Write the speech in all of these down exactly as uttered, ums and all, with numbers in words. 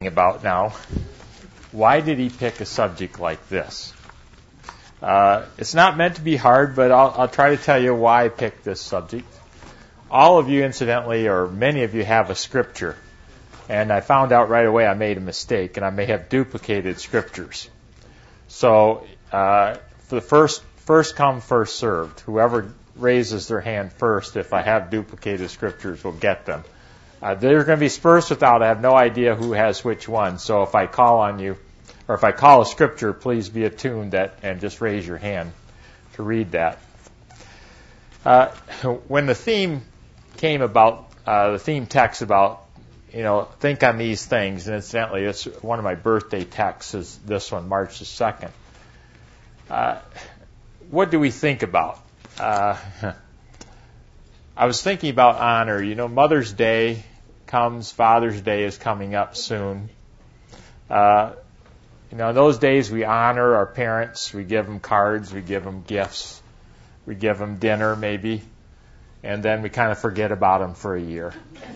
about now, why did he pick a subject like this? Uh, it's not meant to be hard, but I'll, I'll try to tell you why I picked this subject. All of you, incidentally, or many of you have a scripture. And I found out right away I made a mistake, and I may have duplicated scriptures. So, uh, for the first, first come, first served. Whoever raises their hand first, if I have duplicated scriptures, will get them. Uh, they're going to be dispersed without. I have no idea who has which one. So if I call on you, or if I call a scripture, please be attuned that and just raise your hand to read that. Uh, when the theme came about, uh, the theme text about, you know, think on these things, and incidentally, it's one of my birthday texts is this one, March the second. Uh, what do we think about? Uh, I was thinking about honor. You know, Mother's Day comes, Father's Day is coming up soon. Uh, you know, in those days we honor our parents. We give them cards, we give them gifts, we give them dinner maybe, and then we kind of forget about them for a year.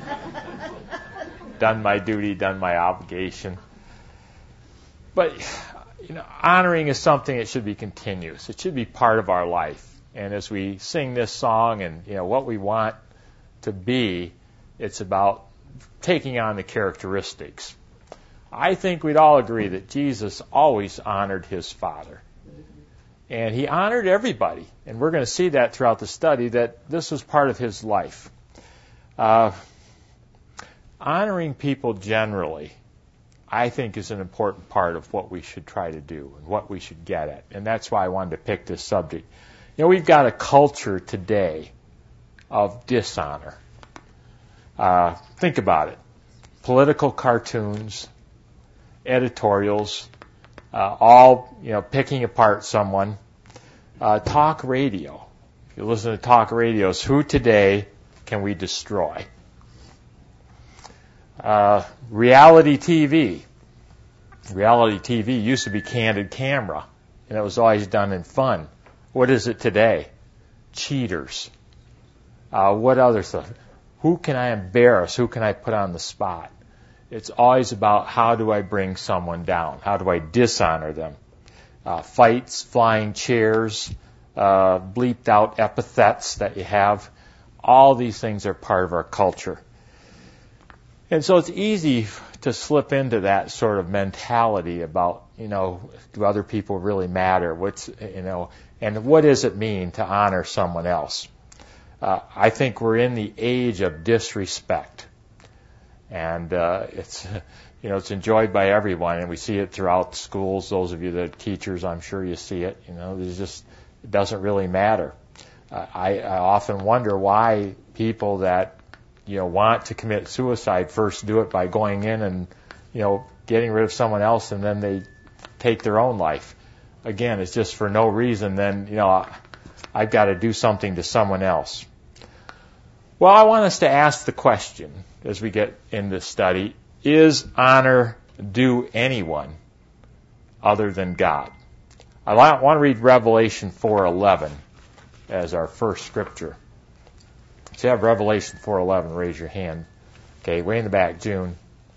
Done my duty, done my obligation. But, you know, honoring is something that should be continuous. It should be part of our life. And as we sing this song and, you know, what we want to be, it's about taking on the characteristics. I think we'd all agree that Jesus always honored his Father. And he honored everybody. And we're going to see that throughout the study, that this was part of his life. Uh, honoring people generally, I think, is an important part of what we should try to do and what we should get at. And that's why I wanted to pick this subject. You know, we've got a culture today of dishonor. Uh, think about it. Political cartoons, editorials, uh, all, you know, picking apart someone. Uh, talk radio. If you listen to talk radios, who today can we destroy? Uh, reality T V. Reality T V used to be candid camera, and it was always done in fun. What is it today? Cheaters. Uh, what other stuff? Who can I embarrass? Who can I put on the spot? It's always about how do I bring someone down? How do I dishonor them? Uh, fights, flying chairs, uh, bleeped out epithets that you have. All these things are part of our culture. And so it's easy to slip into that sort of mentality about, you know, do other people really matter? What's, you know, and what does it mean to honor someone else? Uh, I think we're in the age of disrespect. And uh, it's, you know, it's enjoyed by everyone, and we see it throughout schools. Those of you that are teachers, I'm sure you see it. You know, there's just, it doesn't really matter. Uh, I, I often wonder why people that, you know, want to commit suicide first do it by going in and, you know, getting rid of someone else, and then they take their own life. Again, it's just for no reason. Then, you know, I've got to do something to someone else. Well, I want us to ask the question as we get in this study, is honor due anyone other than God? I want to read Revelation four eleven as our first scripture. If you have Revelation four eleven, raise your hand. Okay, way in the back, June.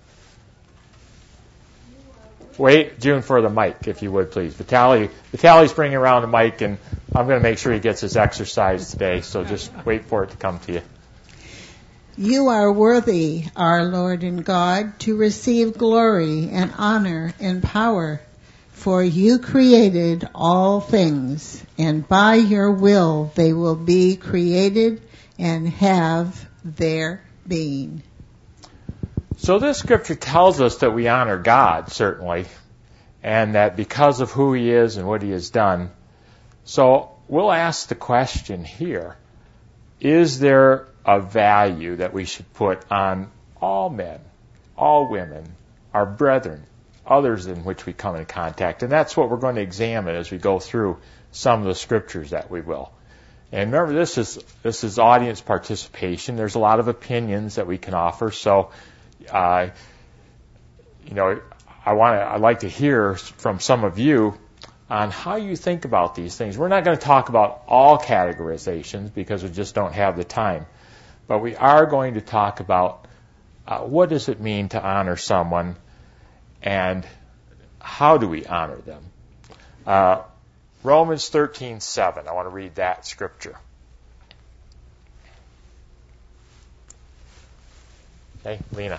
Wait, June, for the mic, if you would, please. Vitaly, Vitaly's bringing around a mic, and I'm going to make sure he gets his exercise today, so just wait for it to come to you. You are worthy, our Lord and God, to receive glory and honor and power, for you created all things, and by your will they will be created and have their being. So this scripture tells us that we honor God, certainly, and that because of who he is and what he has done. So we'll ask the question here, is there a value that we should put on all men, all women, our brethren, others in which we come in contact? And that's what we're going to examine as we go through some of the scriptures that we will. And remember, this is this is audience participation. There's a lot of opinions that we can offer. So, uh, you know, I want to. I'd like to hear from some of you on how you think about these things. We're not going to talk about all categorizations because we just don't have the time, but we are going to talk about uh, what does it mean to honor someone, And how do we honor them? Uh, Romans thirteen seven. I want to read that scripture. Hey, Lena.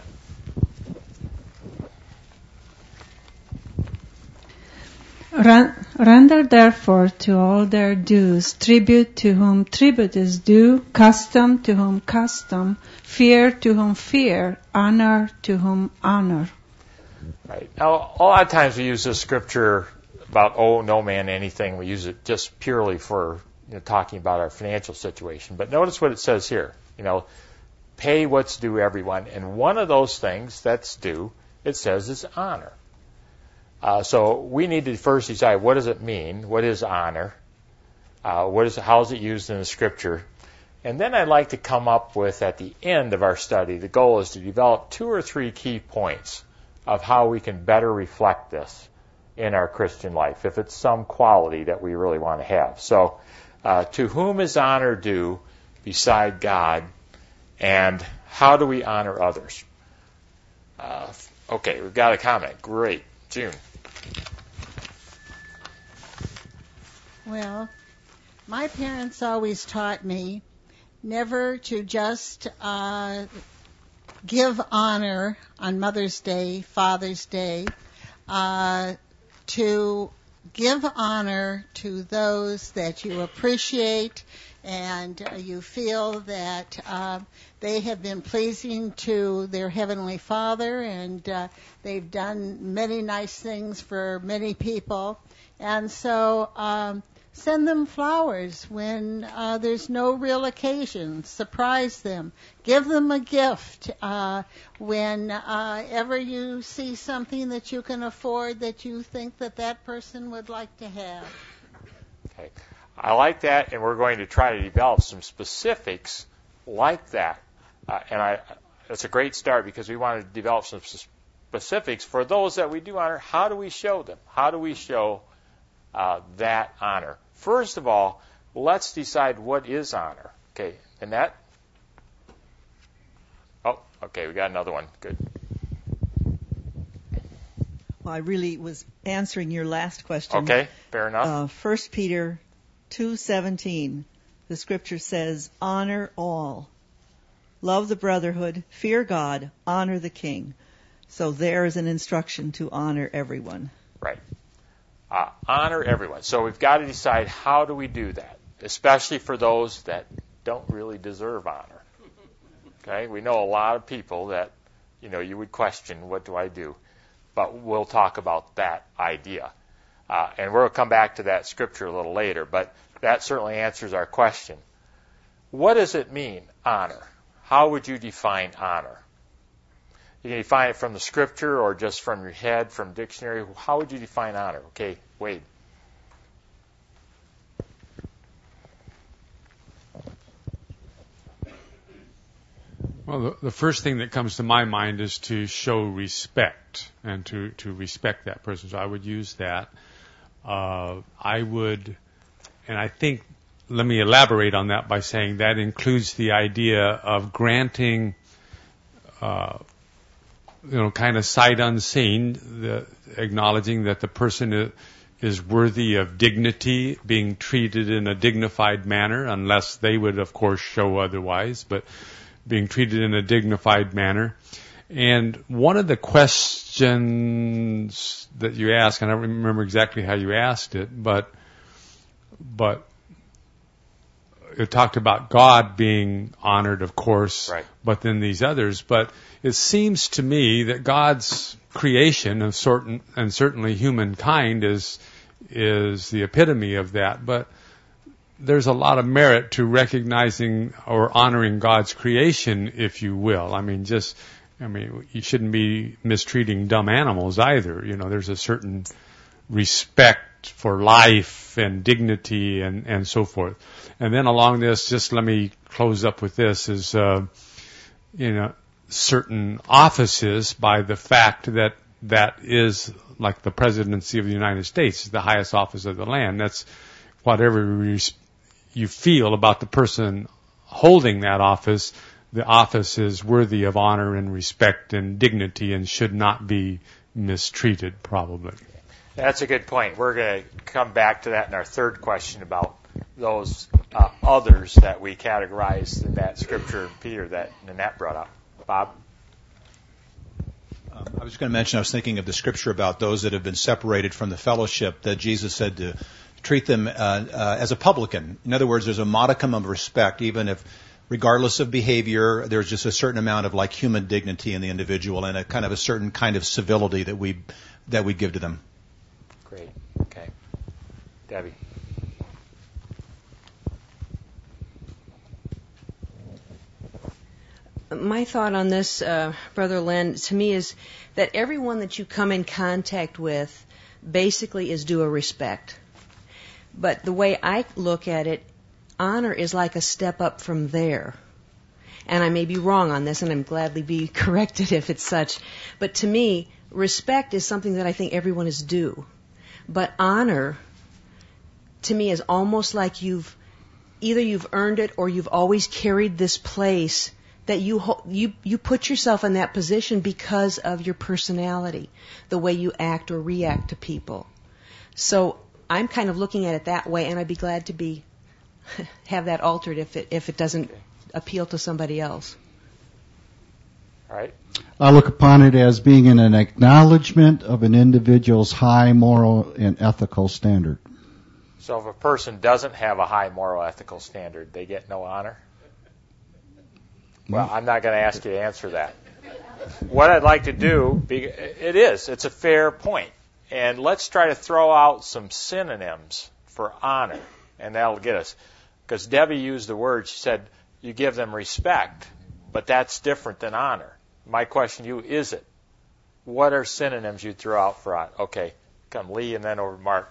Render therefore to all their dues, tribute to whom tribute is due, custom to whom custom, fear to whom fear, honor to whom honor. Right. Now, a lot of times we use this scripture about, oh, no man anything. We use it just purely for, you know, talking about our financial situation. But notice what it says here. You know, pay what's due everyone. And one of those things that's due, it says, is honor. Uh, so we need to first decide, what does it mean? What is honor? Uh, what is how is it used in the scripture? And then I'd like to come up with, at the end of our study, the goal is to develop two or three key points of how we can better reflect this in our Christian life, if it's some quality that we really want to have. So, uh, to whom is honor due beside God, and how do we honor others? Uh, okay, we've got a comment. Great. June. Well, my parents always taught me never to just uh, give honor on Mother's Day, Father's Day, uh, to give honor to those that you appreciate and uh, you feel that uh, they have been pleasing to their Heavenly Father, and uh, they've done many nice things for many people. And so um, send them flowers when uh, there's no real occasion. Surprise them. Give them a gift uh, whenever you see something that you can afford that you think that that person would like to have. Okay. I like that, and we're going to try to develop some specifics like that. Uh, and I, it's a great start because we want to develop some specifics for those that we do honor. How do we show them? How do we show uh, that honor? First of all, let's decide what is honor. Okay, Annette? Oh, okay, we got another one. Good. Well, I really was answering your last question. Okay, fair enough. Uh, First Peter two seventeen, the scripture says, honor all. Love the brotherhood, fear God, honor the king. So there is an instruction to honor everyone. Right. Uh, honor everyone. So we've got to decide, how do we do that, especially for those that don't really deserve honor. Okay? We know a lot of people that, you know, you would question, what do I do? But we'll talk about that idea. Uh, and we'll come back to that scripture a little later, but that certainly answers our question. What does it mean, honor? How would you define honor? You can define it from the scripture or just from your head, from dictionary. How would you define honor? Okay, Wade. Well, the, the first thing that comes to my mind is to show respect and to, to respect that person. So I would use that. Uh, I would, and I think, let me elaborate on that by saying that includes the idea of granting, uh, you know, kind of sight unseen, the, acknowledging that the person is worthy of dignity, being treated in a dignified manner, unless they would, of course, show otherwise, but being treated in a dignified manner. And one of the questions that you asked, and I don't remember exactly how you asked it, but but it talked about God being honored, of course, right. But then these others. But it seems to me that God's creation of certain and certainly humankind is is the epitome of that. But there's a lot of merit to recognizing or honoring God's creation, if you will. I mean, just, I mean, you shouldn't be mistreating dumb animals either. You know, there's a certain respect for life and dignity and, and so forth. And then along this, just let me close up with this, is, uh, you know, certain offices, by the fact that that is like the presidency of the United States, the highest office of the land. That's whatever res- you feel about the person holding that office, the office is worthy of honor and respect and dignity and should not be mistreated, probably. That's a good point. We're going to come back to that in our third question about those uh, others that we categorized in that scripture, Peter, that Nanette brought up. Bob? Um, I was going to mention, I was thinking of the scripture about those that have been separated from the fellowship, that Jesus said to treat them uh, uh, as a publican. In other words, there's a modicum of respect, even if, regardless of behavior, there's just a certain amount of like human dignity in the individual and a kind of a certain kind of civility that we that we give to them. Great. Okay. Debbie. My thought on this, uh, Brother Len, to me is that everyone that you come in contact with basically is due a respect. But the way I look at it, honor is like a step up from there. And I may be wrong on this, and I'm gladly be corrected if it's such. But to me, respect is something that I think everyone is due. But honor, to me, is almost like you've, either you've earned it or you've always carried this place that you you you put yourself in that position because of your personality, the way you act or react to people. So I'm kind of looking at it that way, and I'd be glad to be have that altered if it if it doesn't appeal to somebody else. All right. I look upon it as being an acknowledgement of an individual's high moral and ethical standard. So if a person doesn't have a high moral ethical standard, they get no honor? Well, I'm not going to ask you to answer that. What I'd like to do, it is, it's a fair point. And let's try to throw out some synonyms for honor, and that'll get us. Because Debbie used the word, she said, you give them respect, but that's different than honor. My question to you, is it? What are synonyms you'd throw out for honor? Okay, come Lee and then over Mark.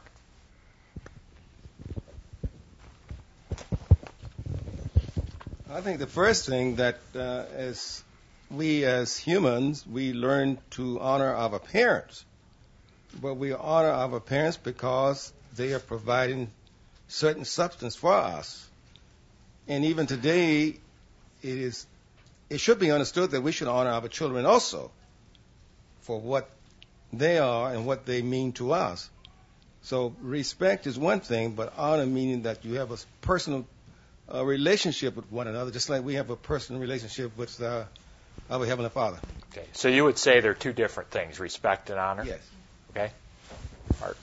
I think the first thing that uh, as we as humans, we learn to honor our parents. But we honor our parents because they are providing certain substance for us. And even today, it is it should be understood that we should honor our children also for what they are and what they mean to us. So respect is one thing, but honor meaning that you have a personal a relationship with one another, just like we have a personal relationship with uh, our Heavenly Father. Okay, so you would say they're two different things, respect and honor? Yes. Okay. Art.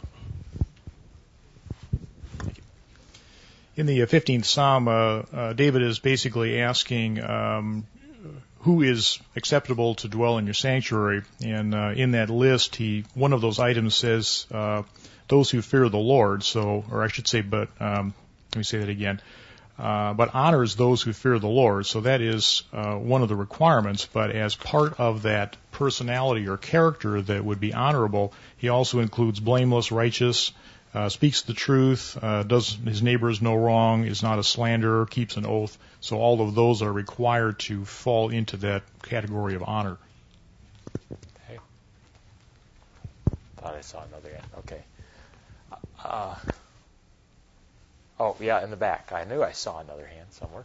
In the fifteenth Psalm, uh, uh, David is basically asking um, who is acceptable to dwell in your sanctuary, and uh, in that list, he one of those items says uh, those who fear the Lord. So, or I should say, but um, let me say that again. Uh, but honors those who fear the Lord. So that is uh, one of the requirements. But as part of that personality or character that would be honorable, he also includes blameless, righteous, uh, speaks the truth, uh, does his neighbors no wrong, is not a slanderer, keeps an oath. So all of those are required to fall into that category of honor. Okay. Thought I saw another hand. Okay. Uh, Oh, yeah, in the back. I knew I saw another hand somewhere.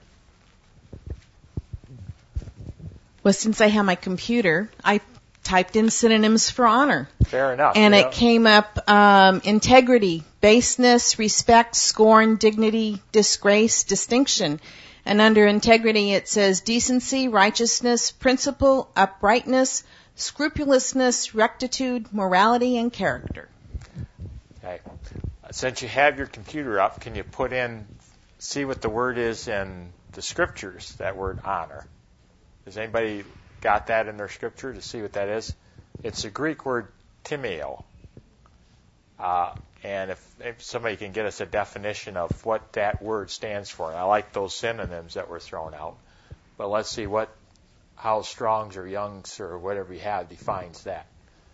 Well, since I have my computer, I typed in synonyms for honor. Fair enough. And you it know. came up um, integrity, baseness, respect, scorn, dignity, disgrace, distinction. And under integrity, it says decency, righteousness, principle, uprightness, scrupulousness, rectitude, morality, and character. Okay. Since you have your computer up, can you put in, see what the word is in the scriptures, that word honor? Has anybody got that in their scripture to see what that is? It's a Greek word timeo. Uh, and if, if somebody can get us a definition of what that word stands for, and I like those synonyms that were thrown out, but let's see what, how Strong's or Young's or whatever you have defines that.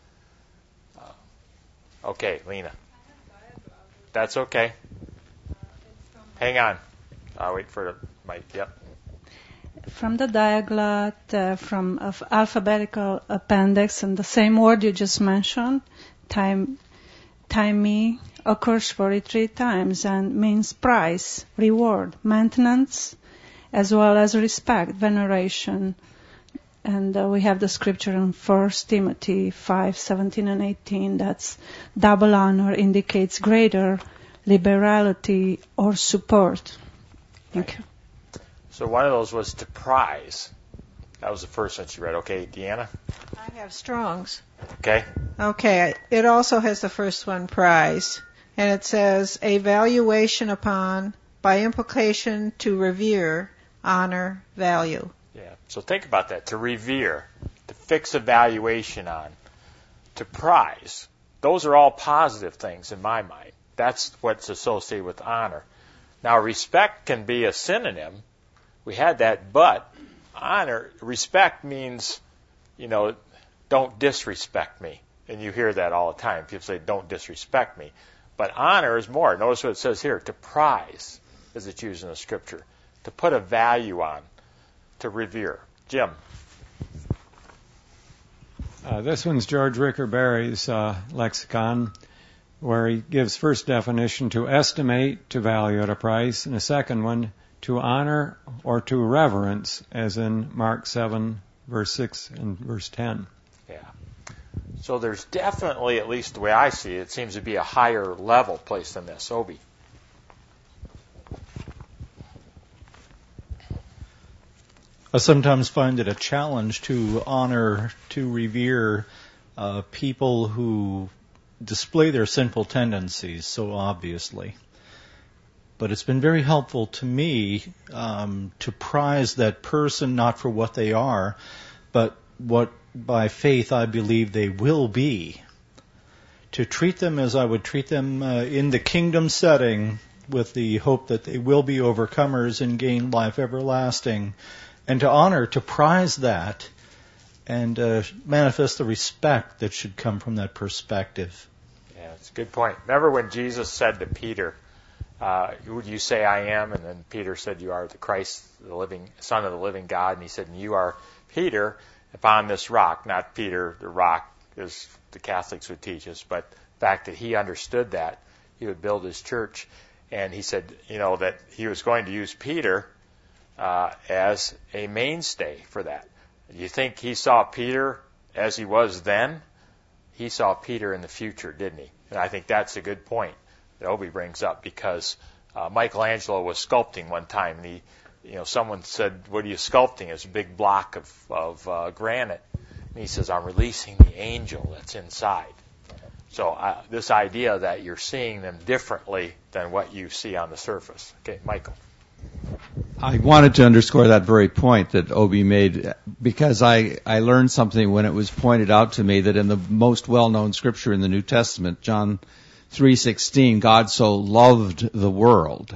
Uh, okay, Lena. That's okay. Hang on. I'll wait for the mic. Yep. From the Diaglot, uh, from uh, alphabetical appendix, and the same word you just mentioned, time, time occurs forty-three times and means price, reward, maintenance, as well as respect, veneration, And uh, we have the scripture in First Timothy five seventeen and eighteen. That's double honor indicates greater liberality or support. Thank right. you. So one of those was to prize. That was the first one you read. Okay, Deanna? I have Strong's. Okay. Okay, it also has the first one, prize. And it says, a valuation upon, by implication to revere, honor, value. Yeah, so think about that. To revere, to fix a valuation on, to prize. Those are all positive things in my mind. That's what's associated with honor. Now, respect can be a synonym. We had that, but honor, respect means, you know, don't disrespect me. And you hear that all the time. People say, don't disrespect me. But honor is more. Notice what it says here, to prize, as it's used in the scripture. To put a value on, to revere. Jim. Uh, this one's George Ricker Berry's uh, lexicon, where he gives first definition to estimate, to value at a price, and a second one, to honor or to reverence, as in Mark seven, verse six and verse ten. Yeah. So there's definitely, at least the way I see it, it seems to be a higher level place than this. Obi. I sometimes find it a challenge to honor, to revere uh, people who display their sinful tendencies so obviously. But it's been very helpful to me um, to prize that person not for what they are, but what by faith I believe they will be. To treat them as I would treat them uh, in the kingdom setting, with the hope that they will be overcomers and gain life everlasting, and to honor, to prize that, and uh, manifest the respect that should come from that perspective. Yeah, it's a good point. Remember when Jesus said to Peter, uh, who do you say I am? And then Peter said, you are the Christ, the living Son of the living God. And he said, and you are Peter upon this rock. Not Peter, the rock, as the Catholics would teach us, but the fact that he understood that, he would build his church. And he said, you know, that he was going to use Peter uh, as a mainstay for that. You think he saw Peter as he was then? He saw Peter in the future, didn't he? And I think that's a good point that Obi brings up, because uh, Michelangelo was sculpting one time, and he, you know, someone said, "What are you sculpting?" It's a big block of of uh, granite, and he says, "I'm releasing the angel that's inside." So uh, this idea that you're seeing them differently than what you see on the surface. Okay, Michael. I wanted to underscore that very point that Obi made, because I, I learned something when it was pointed out to me that in the most well-known scripture in the New Testament, John three sixteen, God so loved the world.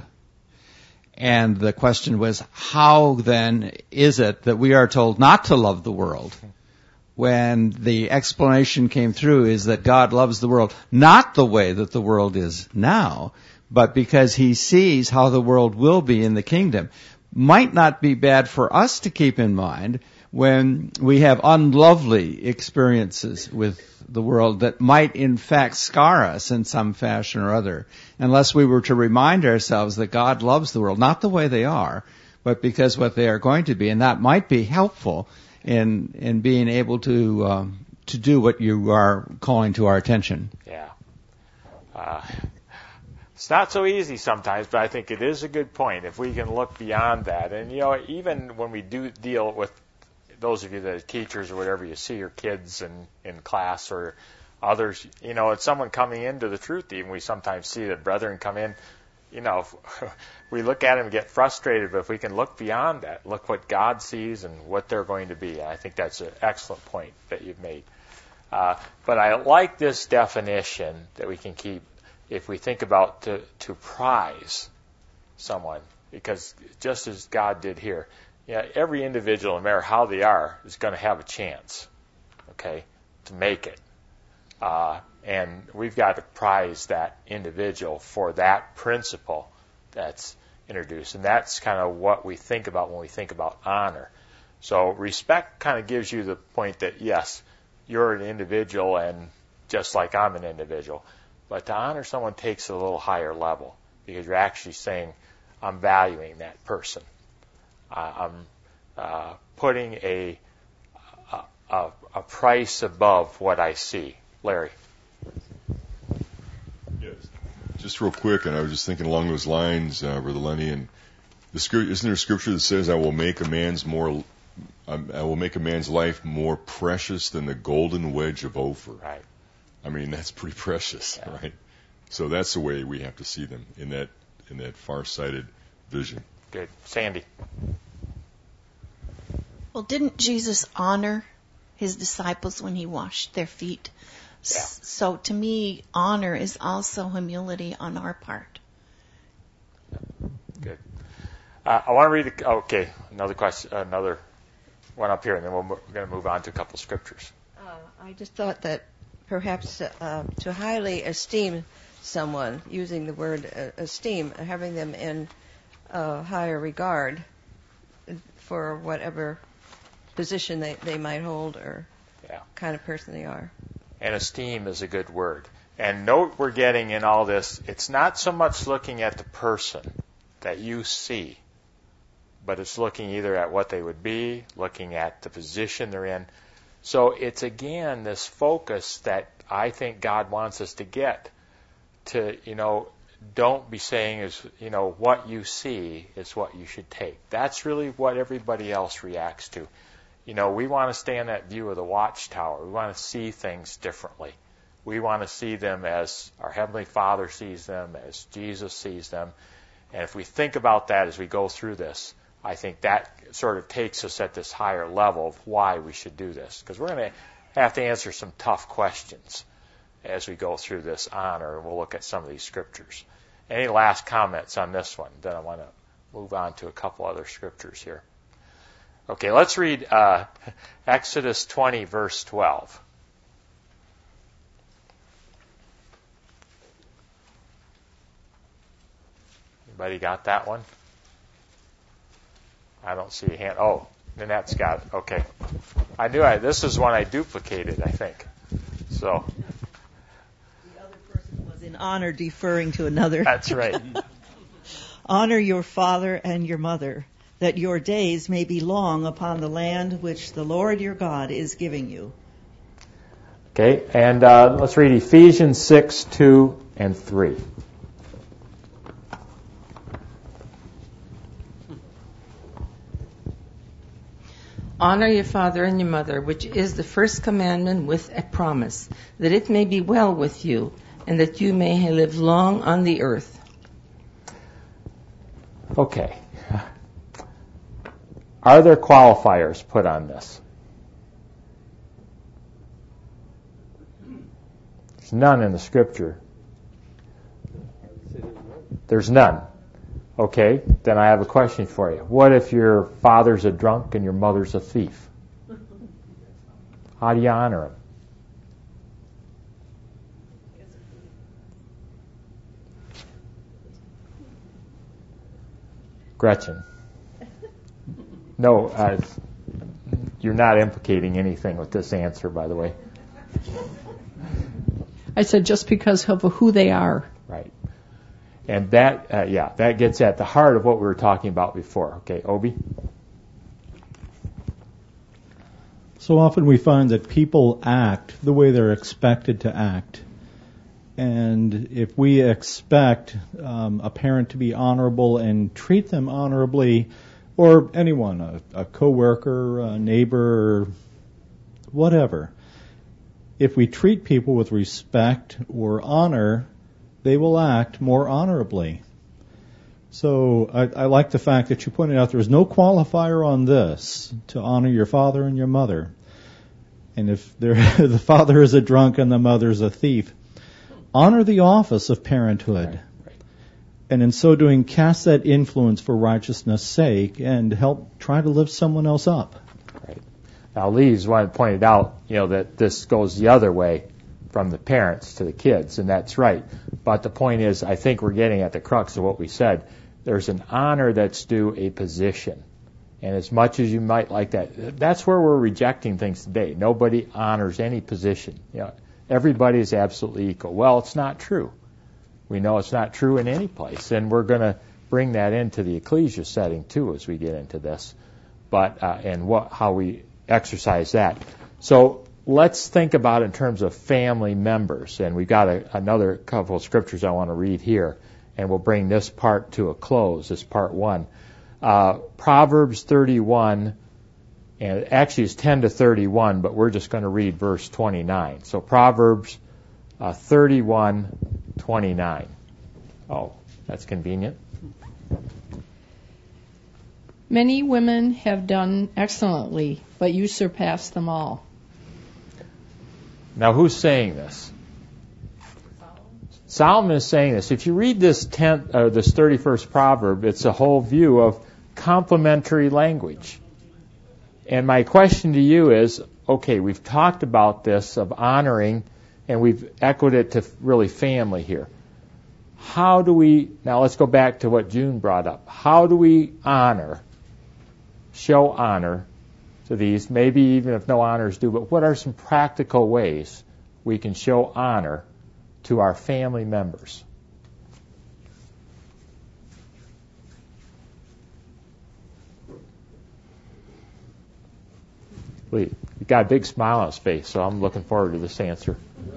And the question was, how then is it that we are told not to love the world? When the explanation came through is that God loves the world not the way that the world is now, but because he sees how the world will be in the kingdom. Might not be bad for us to keep in mind when we have unlovely experiences with the world that might in fact scar us in some fashion or other, unless we were to remind ourselves that God loves the world, not the way they are, but because what they are going to be, and that might be helpful in in being able to um, to do what you are calling to our attention. Yeah. Uh, It's not so easy sometimes, but I think it is a good point if we can look beyond that. And, you know, even when we do deal with those of you that are teachers or whatever, you see your kids in, in class or others, you know, it's someone coming into the truth. Even we sometimes see that brethren come in, you know, we look at them and get frustrated, but if we can look beyond that, look what God sees and what they're going to be. I think that's an excellent point that you've made. Uh, but I like this definition that we can keep if we think about to, to prize someone, because just as God did here, yeah, every individual, no matter how they are, is going to have a chance, okay, to make it. Uh, and we've got to prize that individual for that principle that's introduced. And that's kind of what we think about when we think about honor. So respect kind of gives you the point that, yes, you're an individual and just like I'm an individual. But to honor someone takes it a little higher level, because you're actually saying, I'm valuing that person. Uh, I'm uh, putting a a, a price above what I see. Larry. Yes. Just real quick, and I was just thinking along those lines, uh, Brother Lenny, and the scripture, isn't there a scripture that says, "I will make a man's more, um, I will make a man's life more precious than the golden wedge of Ophir." Right. I mean, that's pretty precious, yeah. Right? So that's the way we have to see them in that in that far-sighted vision. Good, Sandy. Well, didn't Jesus honor his disciples when he washed their feet? Yeah. So to me, honor is also humility on our part. Good. Uh, I want to read. A, okay, another question, another one up here, and then we'll, we're going to move on to a couple of scriptures. Uh, I just thought that perhaps uh, to highly esteem someone, using the word uh, esteem, having them in uh, higher regard for whatever position they, they might hold or yeah. kind of person they are. And esteem is a good word. And note we're getting in all this, it's not so much looking at the person that you see, but it's looking either at what they would be, looking at the position they're in. So it's again this focus that I think God wants us to get to, you know, don't be saying is, you know, what you see is what you should take. That's really what everybody else reacts to. You know, we want to stay in that view of the watchtower. We want to see things differently. We want to see them as our Heavenly Father sees them, as Jesus sees them. And if we think about that as we go through this, I think that sort of takes us at this higher level of why we should do this. Because we're going to have to answer some tough questions as we go through this honor, and we'll look at some of these scriptures. Any last comments on this one? Then I want to move on to a couple other scriptures here. Okay, let's read uh, Exodus twenty, verse twelve. Anybody got that one? I don't see a hand. Oh, Nanette's got it. Okay. I knew I, this is one I duplicated, I think. So. The other person was in honor deferring to another. That's right. Honor your father and your mother, that your days may be long upon the land which the Lord your God is giving you. Okay, and uh, let's read Ephesians six, two, and three. Honor your father and your mother, which is the first commandment with a promise, that it may be well with you, and that you may live long on the earth. Okay. Are there qualifiers put on this? There's none in the scripture. There's none. Okay, then I have a question for you. What if your father's a drunk and your mother's a thief? How do you honor him? Gretchen. No, uh, you're not implicating anything with this answer, by the way. I said just because of who they are. Right. And that, uh, yeah, that gets at the heart of what we were talking about before. Okay, Obi? So often we find that people act the way they're expected to act. And if we expect um, a parent to be honorable and treat them honorably, or anyone, a, a coworker, a neighbor, whatever, if we treat people with respect or honor, they will act more honorably. So I, I like the fact that you pointed out there's no qualifier on this to honor your father and your mother. And if the father is a drunk and the mother is a thief, honor the office of parenthood. Right, right. And in so doing, cast that influence for righteousness' sake and help try to lift someone else up. Right. Now, Lee's pointed out, you know, that this goes the other way from the parents to the kids, and that's right. But the point is, I think we're getting at the crux of what we said. There's an honor that's due a position. And as much as you might like that, that's where we're rejecting things today. Nobody honors any position. You know, everybody is absolutely equal. Well, it's not true. We know it's not true in any place, and we're going to bring that into the ecclesia setting too as we get into this. But uh, and what how we exercise that. So let's think about it in terms of family members. And we've got a, another couple of scriptures I want to read here, and we'll bring this part to a close, this part one. Uh, Proverbs thirty-one, and actually it's ten to thirty-one, but we're just going to read verse twenty-nine. So Proverbs uh, thirty-one, twenty-nine. Oh, that's convenient. Many women have done excellently, but you surpass them all. Now, who's saying this? Solomon is saying this. If you read this tenth, uh, this thirty-first proverb, it's a whole view of complementary language. And my question to you is, okay, we've talked about this of honoring, and we've echoed it to really family here. How do we, now let's go back to what June brought up. How do we honor, show honor to these, maybe even if no honor is due, but what are some practical ways we can show honor to our family members? Lee, you've got a big smile on his face, so I'm looking forward to this answer.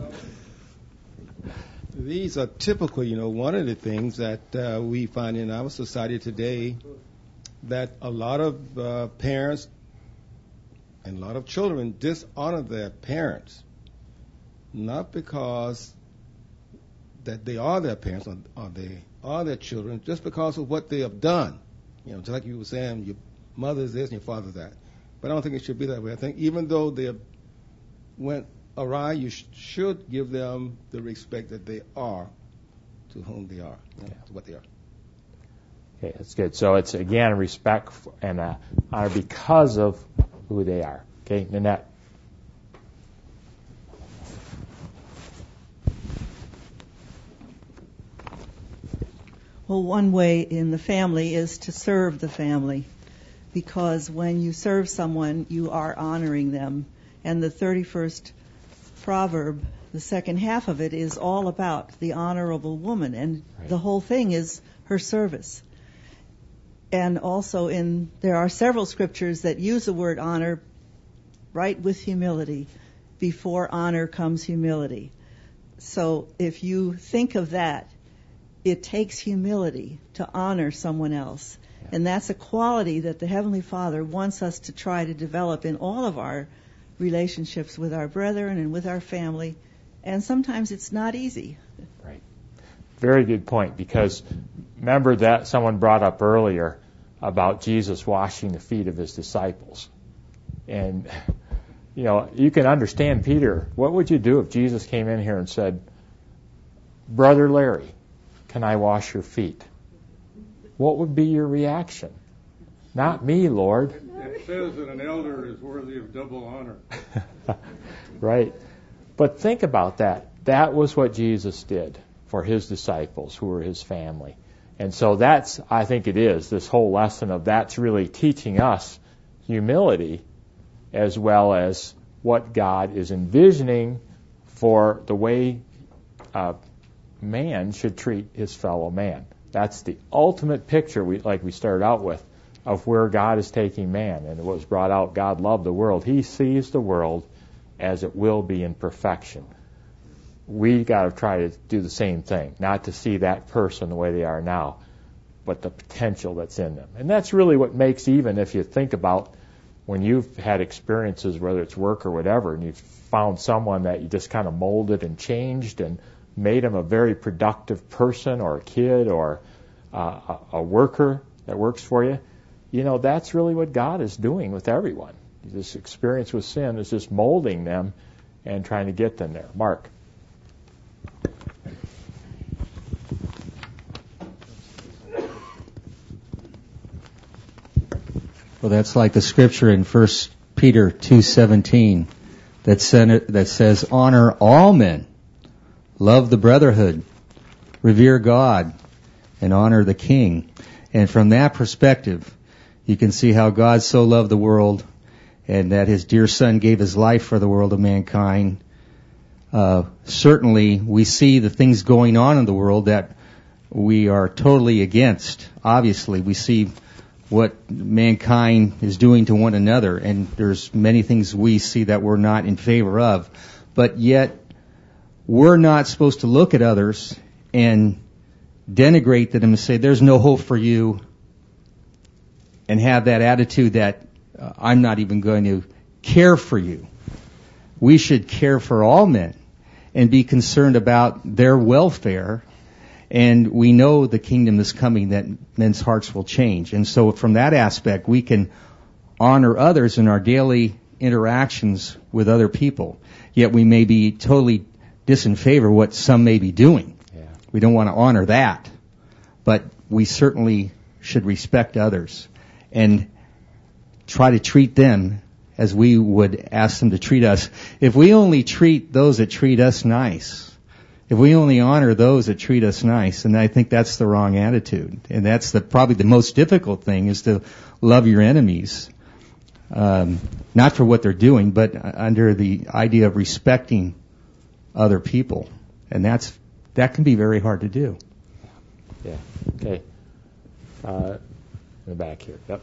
These are typically, you know, one of the things that uh, we find in our society today, that a lot of uh, parents and a lot of children dishonor their parents, not because that they are their parents or, or they are their children, just because of what they have done. You know, just like you were saying, your mother is this and your father is that. But I don't think it should be that way. I think even though they have went awry, you sh- should give them the respect that they are to whom they are, you know, yeah. to what they are. Okay, that's good. So it's, again, respect and uh, honor because of who they are. Okay, Nanette. Well, one way in the family is to serve the family, because when you serve someone, you are honoring them. And the thirty-first proverb, the second half of it, is all about the honorable woman, and right. the whole thing is her service. And also, in there are several scriptures that use the word honor right with humility. Before honor comes humility. So if you think of that, it takes humility to honor someone else. Yeah. And that's a quality that the Heavenly Father wants us to try to develop in all of our relationships with our brethren and with our family. And sometimes it's not easy. Right. Very good point, because remember that someone brought up earlier about Jesus washing the feet of his disciples. And, you know, you can understand Peter. What would you do if Jesus came in here and said, Brother Larry, can I wash your feet? What would be your reaction? Not me, Lord. It says that an elder is worthy of double honor. Right. But think about that. That was what Jesus did for his disciples, who were his family. And so that's, I think it is, this whole lesson of that's really teaching us humility as well as what God is envisioning for the way uh, man should treat his fellow man. That's the ultimate picture, we, like we started out with, of where God is taking man. And it was brought out, God loved the world. He sees the world as it will be in perfection. We got to try to do the same thing, not to see that person the way they are now, but the potential that's in them. And that's really what makes, even if you think about when you've had experiences, whether it's work or whatever, and you've found someone that you just kind of molded and changed and made them a very productive person or a kid or uh, a, a worker that works for you, you know, that's really what God is doing with everyone. This experience with sin is just molding them and trying to get them there. Mark. Well, that's like the scripture in First Peter two seventeen that says, honor all men, love the brotherhood, revere God, and honor the king. And from that perspective, you can see how God so loved the world and that his dear son gave his life for the world of mankind. Uh, certainly, we see the things going on in the world that we are totally against. Obviously, we see what mankind is doing to one another, and there's many things we see that we're not in favor of, but yet we're not supposed to look at others and denigrate them and say there's no hope for you, and have that attitude that uh, I'm not even going to care for you. We should care for all men and be concerned about their welfare. And we know the kingdom is coming, that men's hearts will change. And so from that aspect, we can honor others in our daily interactions with other people. Yet we may be totally disfavor what some may be doing. Yeah. We don't want to honor that. But we certainly should respect others and try to treat them as we would ask them to treat us. If we only treat those that treat us nice, if we only honor those that treat us nice, and I think that's the wrong attitude. And that's the probably the most difficult thing, is to love your enemies, um, not for what they're doing, but under the idea of respecting other people. And that's that can be very hard to do. Yeah. Okay. Uh, in the back here. Yep.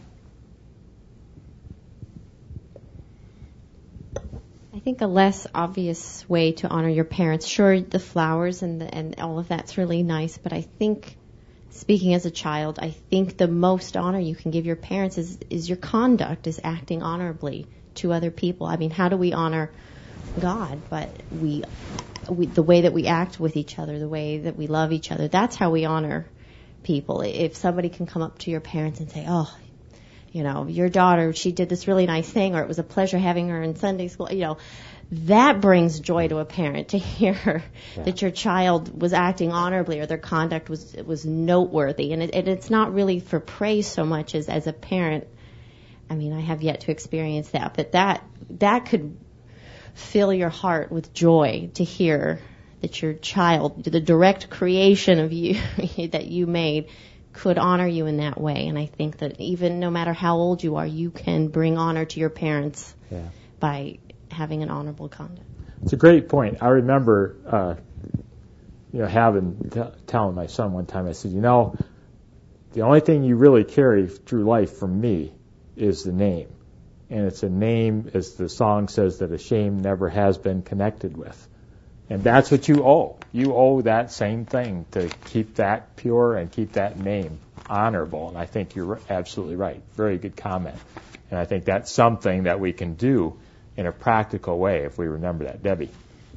I think a less obvious way to honor your parents, sure, the flowers and the, and all of that's really nice, but I think, speaking as a child, I think the most honor you can give your parents is, is your conduct, is acting honorably to other people. I mean, how do we honor God? But we, we the way that we act with each other, the way that we love each other, that's how we honor people. If somebody can come up to your parents and say, oh, you know, your daughter, she did this really nice thing, or it was a pleasure having her in Sunday school, you know, that brings joy to a parent to hear yeah. that your child was acting honorably, or their conduct was was noteworthy. And, it, and it's not really for praise so much as as a parent. I mean, I have yet to experience that, but that that could fill your heart with joy to hear that your child, the direct creation of you that you made, could honor you in that way. And I think that even no matter how old you are, you can bring honor to your parents yeah. by having an honorable conduct. It's a great point. I remember, uh, you know, having t- telling my son one time, I said, you know, the only thing you really carry through life from me is the name. And it's a name, as the song says, that a shame never has been connected with. And that's what you owe. You owe that same thing, to keep that pure and keep that name honorable. And I think you're absolutely right. Very good comment. And I think that's something that we can do in a practical way if we remember that. Debbie.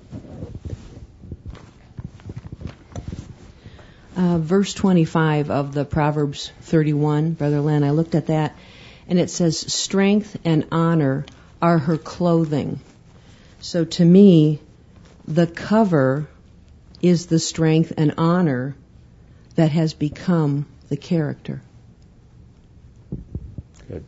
Uh, verse twenty-five of the Proverbs thirty-one, Brother Len, I looked at that, and it says, strength and honor are her clothing. So to me, the cover is the strength and honor that has become the character. Good.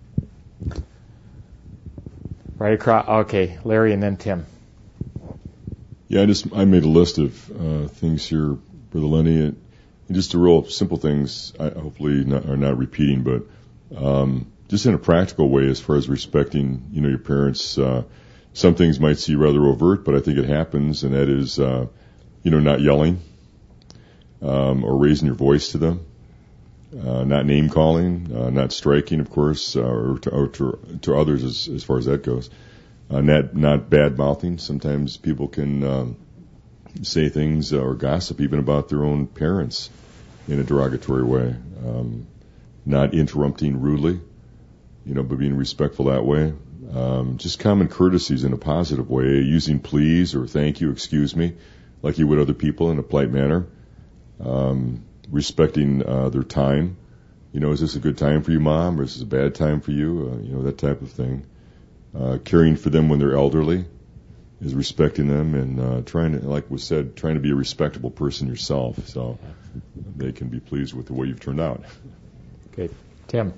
Right across. Okay, Larry and then Tim. Yeah, I just I made a list of uh, things here, Brother Lenny, and just the real simple things. I hopefully not, are not repeating, but um, just in a practical way, as far as respecting, you know, your parents. Uh, some things might seem rather overt, but I think it happens, and that is, uh, you know, not yelling um, or raising your voice to them, uh, not name calling, uh, not striking, of course, uh, or, to, or to, to others as, as far as that goes. Uh, not not bad mouthing. Sometimes people can um, say things or gossip even about their own parents in a derogatory way. Um, not interrupting rudely, you know, but being respectful that way. Um, just common courtesies in a positive way, using please or thank you, excuse me, like you would other people in a polite manner. Um, respecting uh, their time. You know, is this a good time for you, Mom, or is this a bad time for you? Uh, you know, that type of thing. Uh, caring for them when they're elderly is respecting them and uh, trying to, like was said, trying to be a respectable person yourself, so they can be pleased with the way you've turned out. Okay, Tim.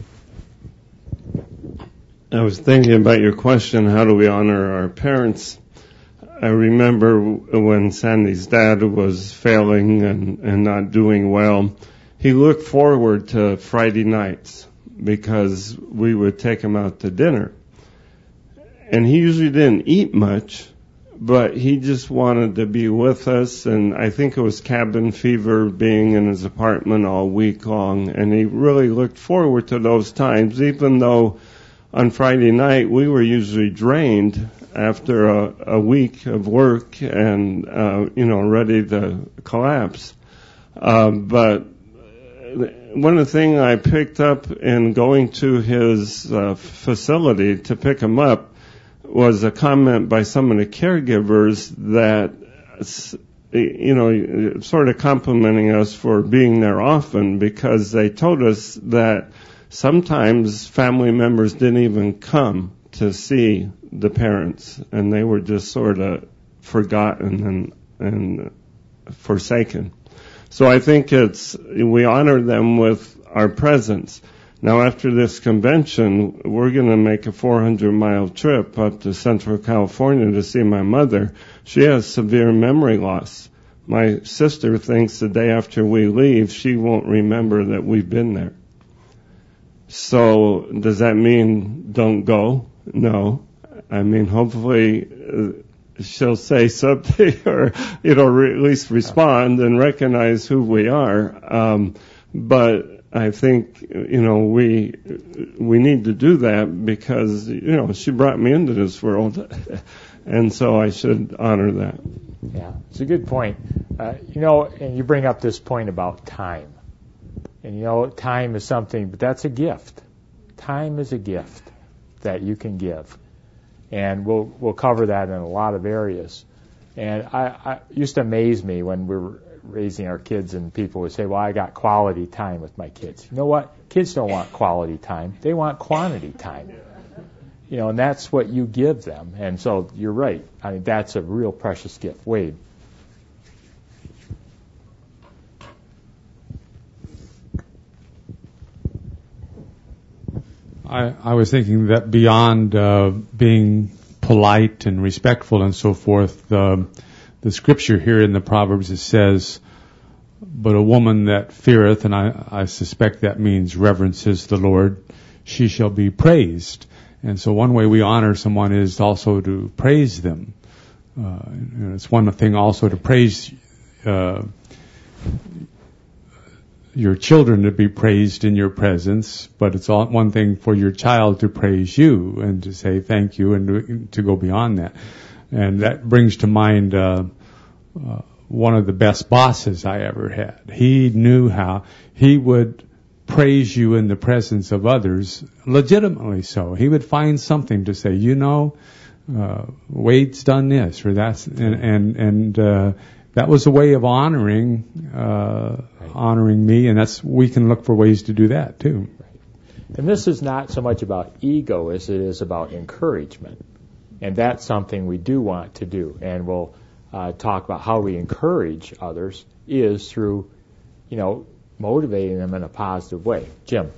I was thinking about your question, how do we honor our parents? I remember when Sandy's dad was failing and, and not doing well, he looked forward to Friday nights because we would take him out to dinner. And he usually didn't eat much, but he just wanted to be with us, and I think it was cabin fever being in his apartment all week long, and he really looked forward to those times, even though on Friday night we were usually drained after a, a week of work and, uh, you know, ready to collapse. Uh, but one of the things I picked up in going to his uh, facility to pick him up was a comment by some of the caregivers that, you know, sort of complimenting us for being there often, because they told us that sometimes family members didn't even come to see the parents, and they were just sort of forgotten and, and forsaken. So I think it's, we honor them with our presence. Now, after this convention, we're going to make a four hundred mile trip up to Central California to see my mother. She has severe memory loss. My sister thinks the day after we leave, she won't remember that we've been there. So does that mean don't go? No. I mean, hopefully uh, she'll say something or, you know, re- at least respond and recognize who we are. Um, but I think, you know, we we need to do that because, you know, she brought me into this world, and so I should honor that. Yeah, it's a good point. Uh, you know, and you bring up this point about time. And, you know, time is something, but that's a gift. Time is a gift that you can give. And we'll we'll cover that in a lot of areas. And I, I it used to amaze me when we were raising our kids and people would say, well, I got quality time with my kids. You know what? Kids don't want quality time. They want quantity time. You know, and that's what you give them. And so you're right. I mean, that's a real precious gift. Wade. I, I was thinking that beyond uh, being polite and respectful and so forth, uh, the scripture here in the Proverbs, it says, but a woman that feareth, and I, I suspect that means reverences the Lord, she shall be praised. And so one way we honor someone is also to praise them. Uh, and it's one thing also to praise uh, your children to be praised in your presence, but it's all, one thing for your child to praise you and to say thank you and to, to go beyond that. And that brings to mind uh, uh, one of the best bosses I ever had. He knew how he would praise you in the presence of others, legitimately so. He would find something to say, you know, uh, Wade's done this, or that's, and, and, and uh, that was a way of honoring, uh, right. honoring me, and that's, we can look for ways to do that too. Right. And this is not so much about ego as it is about encouragement. And that's something we do want to do. And we'll uh, talk about how we encourage others is through, you know, motivating them in a positive way. Jim.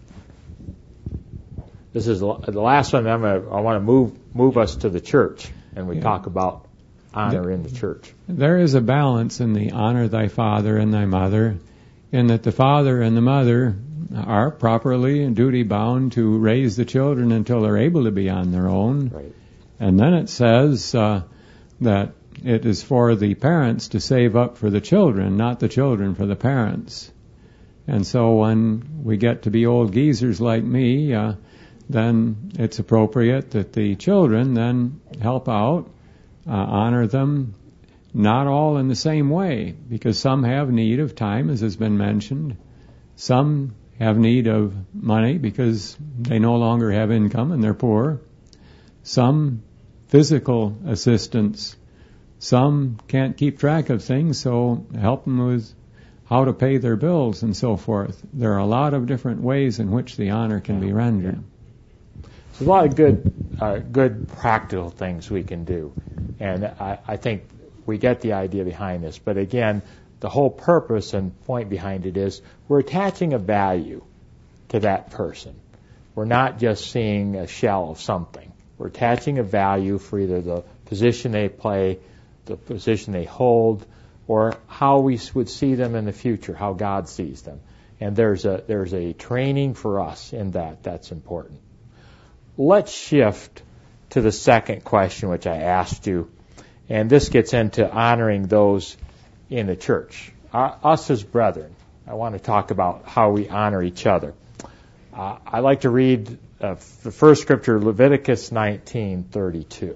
This is the last one. I'm gonna, I want to move move us to the church, and we yeah. talk about honor in the church. There is a balance in the honor thy father and thy mother, in that the father and the mother are properly and duty bound to raise the children until they're able to be on their own. Right. And then it says uh, that it is for the parents to save up for the children, not the children for the parents. And so when we get to be old geezers like me, uh, then it's appropriate that the children then help out, uh, honor them, not all in the same way, because some have need of time, as has been mentioned. Some have need of money because they no longer have income and they're poor. Some physical assistance. Some can't keep track of things, so help them with how to pay their bills and so forth. There are a lot of different ways in which the honor can be rendered. There's a lot of good, uh, good practical things we can do, and I, I think we get the idea behind this. But again, the whole purpose and point behind it is we're attaching a value to that person. We're not just seeing a shell of something. We're attaching a value for either the position they play, the position they hold, or how we would see them in the future, how God sees them. And there's a there's a training for us in that that's important. Let's shift to the second question, which I asked you, And this gets into honoring those in the church. Uh, us as brethren, I want to talk about how we honor each other. Uh, I like to read uh, the first scripture, Leviticus nineteen thirty-two.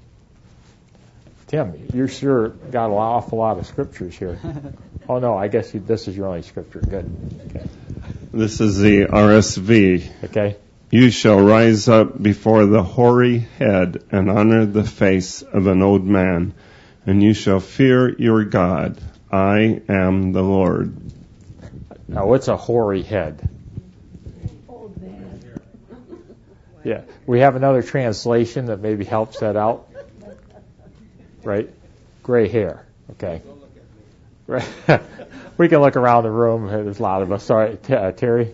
Tim, you sure got an awful lot of scriptures here. Oh, no, I guess you, this is your only scripture. Good. Okay. This is the R S V. Okay. You shall rise up before the hoary head and honor the face of an old man, and you shall fear your God. I am the Lord. Now, what's a hoary head? Yeah, we have another translation that maybe helps that out. Right? Gray hair. Okay. Right. We can look around the room. There's a lot of us. Sorry, T- uh, Terry?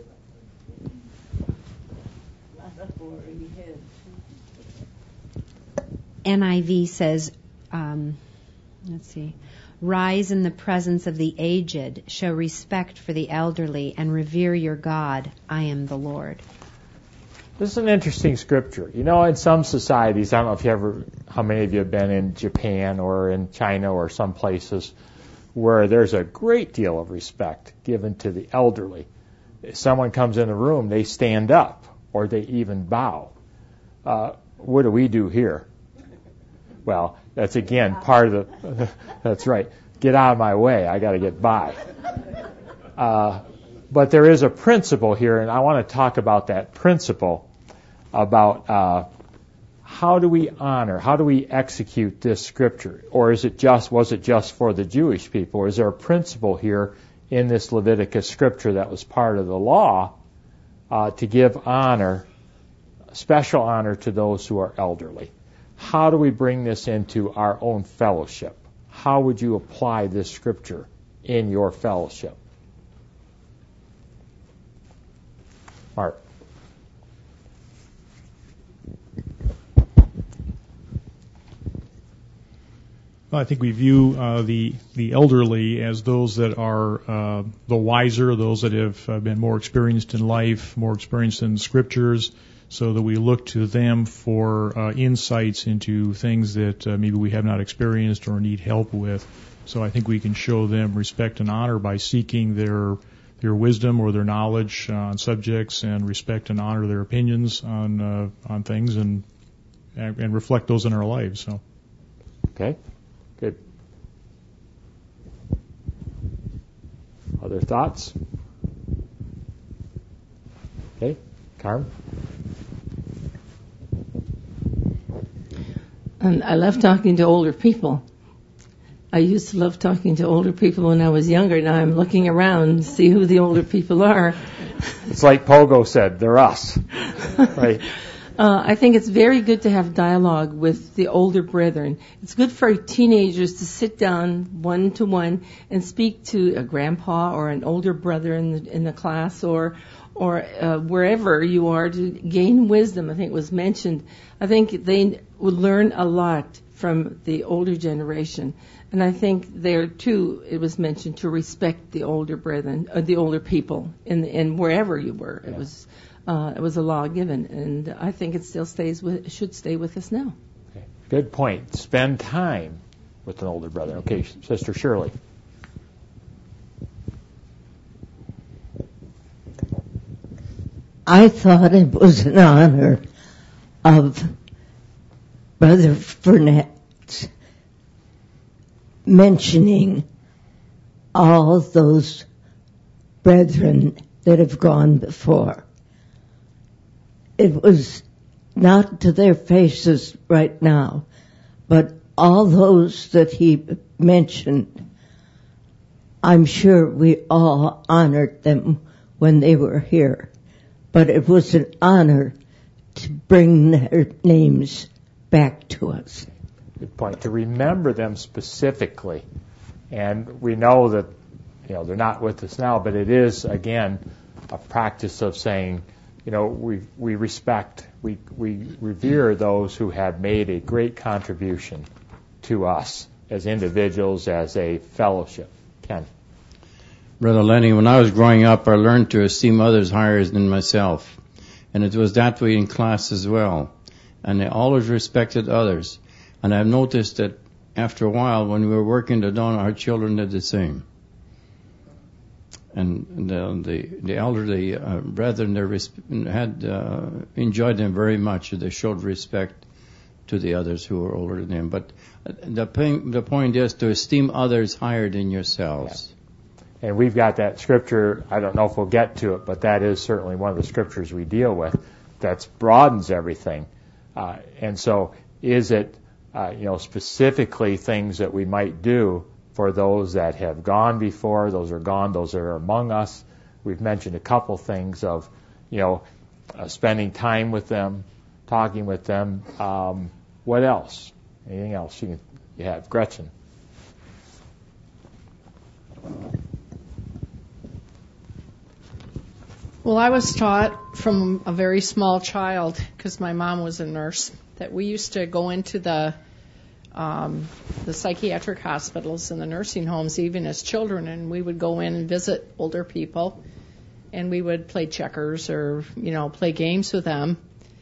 N I V says, um, let's see, rise in the presence of the aged, show respect for the elderly, and revere your God. I am the Lord. This is an interesting scripture. You know, in some societies, I don't know if you ever, how many of you have been in Japan or in China or some places where there's a great deal of respect given to the elderly. If someone comes in the room, they stand up or they even bow. Uh, what do we do here? Well, that's again part of the, that's right. Get out of my way. I got to get by. Uh, But there is a principle here, and I want to talk about that principle, about uh, how do we honor, how do we execute this scripture? Or is it just, was it just for the Jewish people? Or is there a principle here in this Leviticus scripture that was part of the law uh, to give honor, special honor to those who are elderly? How do we bring this into our own fellowship? How would you apply this scripture in your fellowship? Mark. I think we view uh, the the elderly as those that are uh, the wiser, those that have uh, been more experienced in life, more experienced in the scriptures, so that we look to them for uh, insights into things that uh, maybe we have not experienced or need help with. So I think we can show them respect and honor by seeking their their wisdom or their knowledge uh, on subjects, and respect and honor their opinions on uh, on things, and and reflect those in our lives. So, okay, good. Other thoughts? Okay, Carm. And I love talking to older people. I used to love talking to older people when I was younger. Now I'm looking around to see who the older people are. It's like Pogo said, they're us. Right. Uh, I think it's very good to have dialogue with the older brethren. It's good for teenagers to sit down one to one and speak to a grandpa or an older brother in the, in the class, or or uh, wherever you are, to gain wisdom. I think it was mentioned. I think they would learn a lot from the older generation. And I think there too, it was mentioned to respect the older brethren, uh, the older people, in, in wherever you were. It was, uh, it was a law given, and I think it still stays with, should stay with us now. Okay. Good point. Spend time with an older brother. Okay, Sister Shirley. I thought it was an honor of Brother Furnet's mentioning all those brethren that have gone before. It was not to their faces right now, but all those that he mentioned, I'm sure we all honored them when they were here. But it was an honor to bring their names back to us. Good point. To remember them specifically. And we know that, you know, they're not with us now, but it is, again, a practice of saying, you know, we we respect, we we revere those who have made a great contribution to us as individuals, as a fellowship. Ken. Brother Lenny, when I was growing up, I learned to esteem others higher than myself. And it was that way in class as well. And I always respected others. And I've noticed that after a while, when we were working to dawn, our children did the same. And the the, the elderly uh, brethren they res- had uh, enjoyed them very much. They showed respect to the others who were older than them. But the point, the point is to esteem others higher than yourselves. Yeah. And we've got that scripture. I don't know if we'll get to it, but that is certainly one of the scriptures we deal with. That broadens everything. Uh, and so, is it uh, you know specifically things that we might do for those that have gone before, those are gone, those that are among us? We've mentioned a couple things of, you know, uh, spending time with them, talking with them. Um, what else? Anything else you, can, you have? Gretchen. Well, I was taught from a very small child, because my mom was a nurse, that we used to go into the Um, the psychiatric hospitals and the nursing homes, even as children, and we would go in and visit older people, and we would play checkers or, you know, play games with them.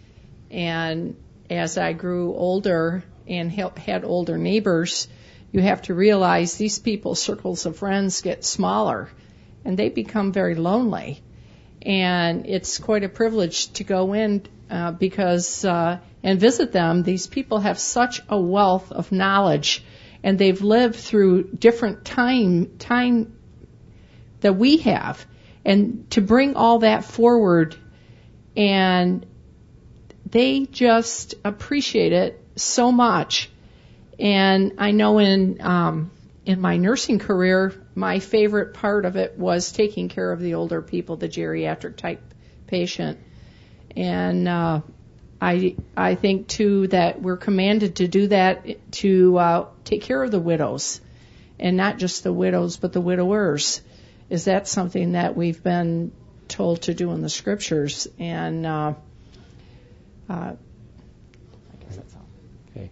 And as I grew older and had older neighbors, you have to realize these people's circles of friends get smaller, and they become very lonely. And it's quite a privilege to go in uh, because uh, and visit them. These people have such a wealth of knowledge, and they've lived through different time time that we have. And to bring all that forward, and they just appreciate it so much. And I know in um, in my nursing career, my favorite part of it was taking care of the older people, the geriatric type patient. And uh, I I think too that we're commanded to do that, to uh, take care of the widows, and not just the widows but the widowers. Is that something that we've been told to do in the scriptures? And uh, uh, I guess that's all. Okay.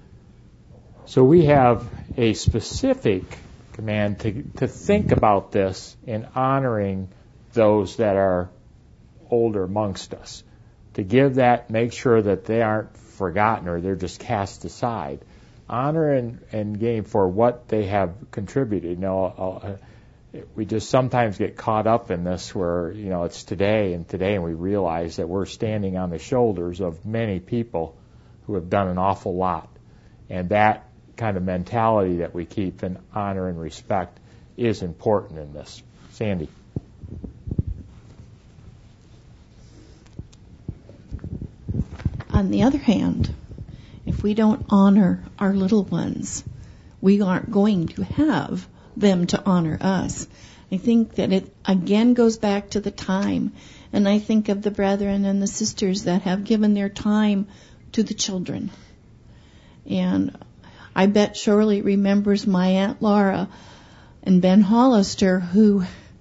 So we have a specific command to to think about this in honoring those that are older amongst us. To give that, make sure that they aren't forgotten or they're just cast aside. Honor and, and gain for what they have contributed. You know, uh, we just sometimes get caught up in this where, you know, it's today and today, and we realize that we're standing on the shoulders of many people who have done an awful lot. And that kind of mentality that we keep in honor and respect is important in this. Sandy. On the other hand, if we don't honor our little ones, we aren't going to have them to honor us. I think that it again goes back to the time, and I think of the brethren and the sisters that have given their time to the children. And I bet Shirley remembers my Aunt Laura and Ben Hollister, who,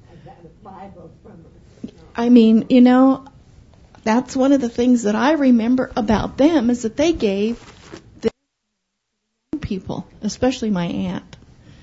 I mean, you know, that's one of the things that I remember about them is that they gave the young people, especially my aunt.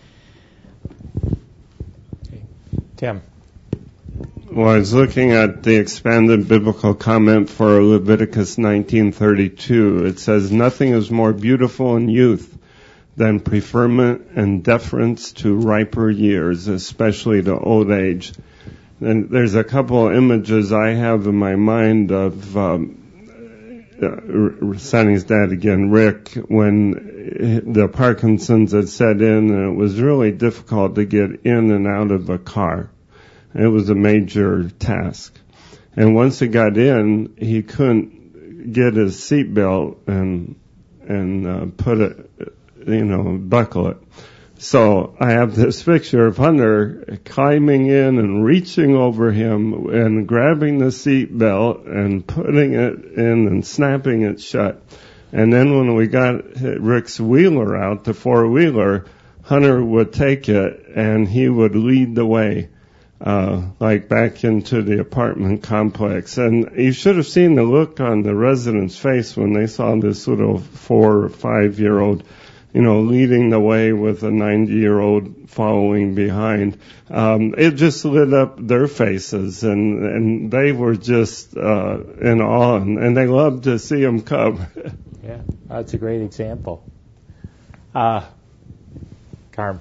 Okay. Tim. Well, I was looking at the expanded biblical comment for Leviticus nineteen thirty-two. It says, "Nothing is more beautiful in youth than preferment and deference to riper years, especially to old age." And there's a couple of images I have in my mind of um, uh, Sonny's dad again, Rick, when the Parkinson's had set in and it was really difficult to get in and out of a car. It was a major task. And once he got in, he couldn't get his seatbelt and and uh, put it, you know, buckle it. So I have this picture of Hunter climbing in and reaching over him and grabbing the seat belt and putting it in and snapping it shut. And then when we got Rick's wheeler out, the four-wheeler, Hunter would take it and he would lead the way, uh, like back into the apartment complex. And you should have seen the look on the residents' face when they saw this little four or five-year-old, you know, leading the way with a ninety-year-old following behind. Um, it just lit up their faces, and, and they were just uh, in awe, and, and they loved to see him come. Yeah, that's a great example. Uh, Carm.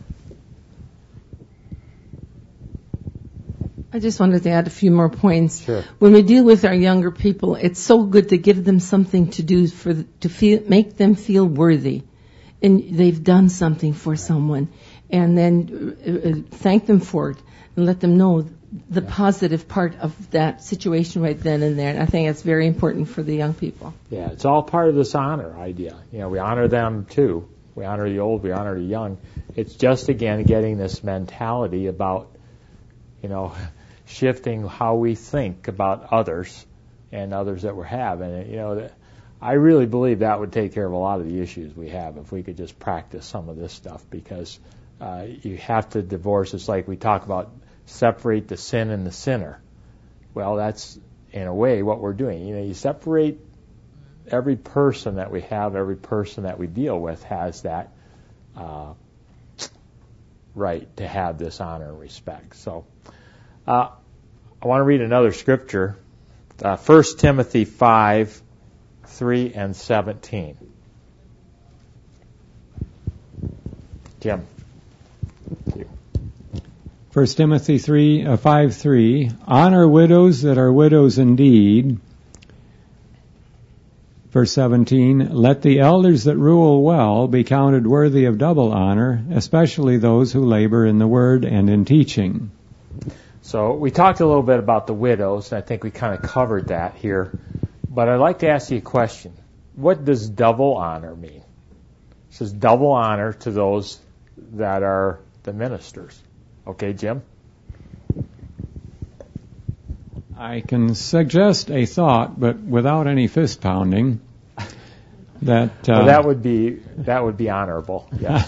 I just wanted to add a few more points. Sure. When we deal with our younger people, it's so good to give them something to do for the, to feel, make them feel worthy, and they've done something for someone, and then uh, thank them for it and let them know the yeah. positive part of that situation right then and there. And I think that's very important for the young people. Yeah, it's all part of this honor idea. You know, we honor them too. We honor the old, we honor the young. It's just, again, getting this mentality about, you know, shifting how we think about others and others that we have. And, you know, I really believe that would take care of a lot of the issues we have if we could just practice some of this stuff, because uh, you have to divorce. It's like we talk about separate the sin and the sinner. Well, that's, in a way, what we're doing. You know, you separate every person that we have, every person that we deal with has that uh, right to have this honor and respect. So, uh, I want to read another scripture, uh, First Timothy five, three and seventeen. Jim. Thank you. First Timothy three, uh, five, three. Honor widows that are widows indeed. Verse seventeen. Let the elders that rule well be counted worthy of double honor, especially those who labor in the word and in teaching. So we talked a little bit about the widows, and I think we kind of covered that here. But I'd like to ask you a question. What does double honor mean? It says double honor to those that are the ministers. Okay, Jim? I can suggest a thought, but without any fist pounding. That uh, well, that would be that would be honorable. Yes.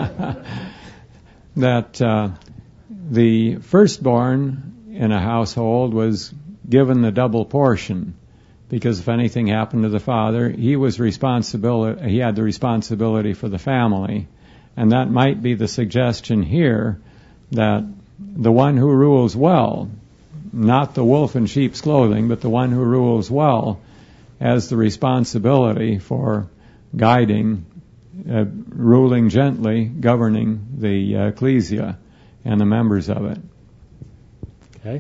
that uh, the firstborn in a household was given the double portion, because if anything happened to the father, he was responsible. He had the responsibility for the family, and that might be the suggestion here, that the one who rules well, not the wolf in sheep's clothing, but the one who rules well, has the responsibility for guiding, uh, ruling gently, governing the uh, ecclesia and the members of it. Okay.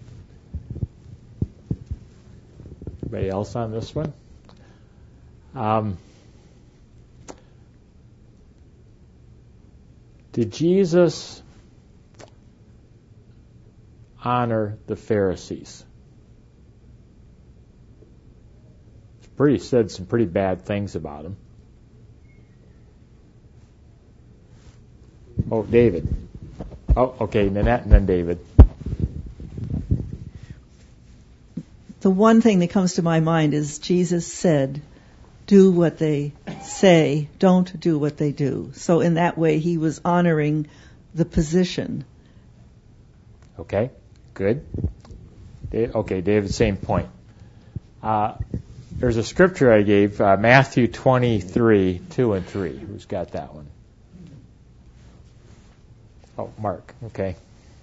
Anybody else on this one? Um, did Jesus honor the Pharisees? It's pretty said some pretty bad things about them. Oh, David. Oh, okay, Nanette and then David. The one thing that comes to my mind is Jesus said, do what they say, don't do what they do. So in that way, he was honoring the position. Okay, good. Okay, David, same point. Uh, there's a scripture I gave, uh, Matthew twenty-three, two and three. Who's got that one? Oh, Mark, okay.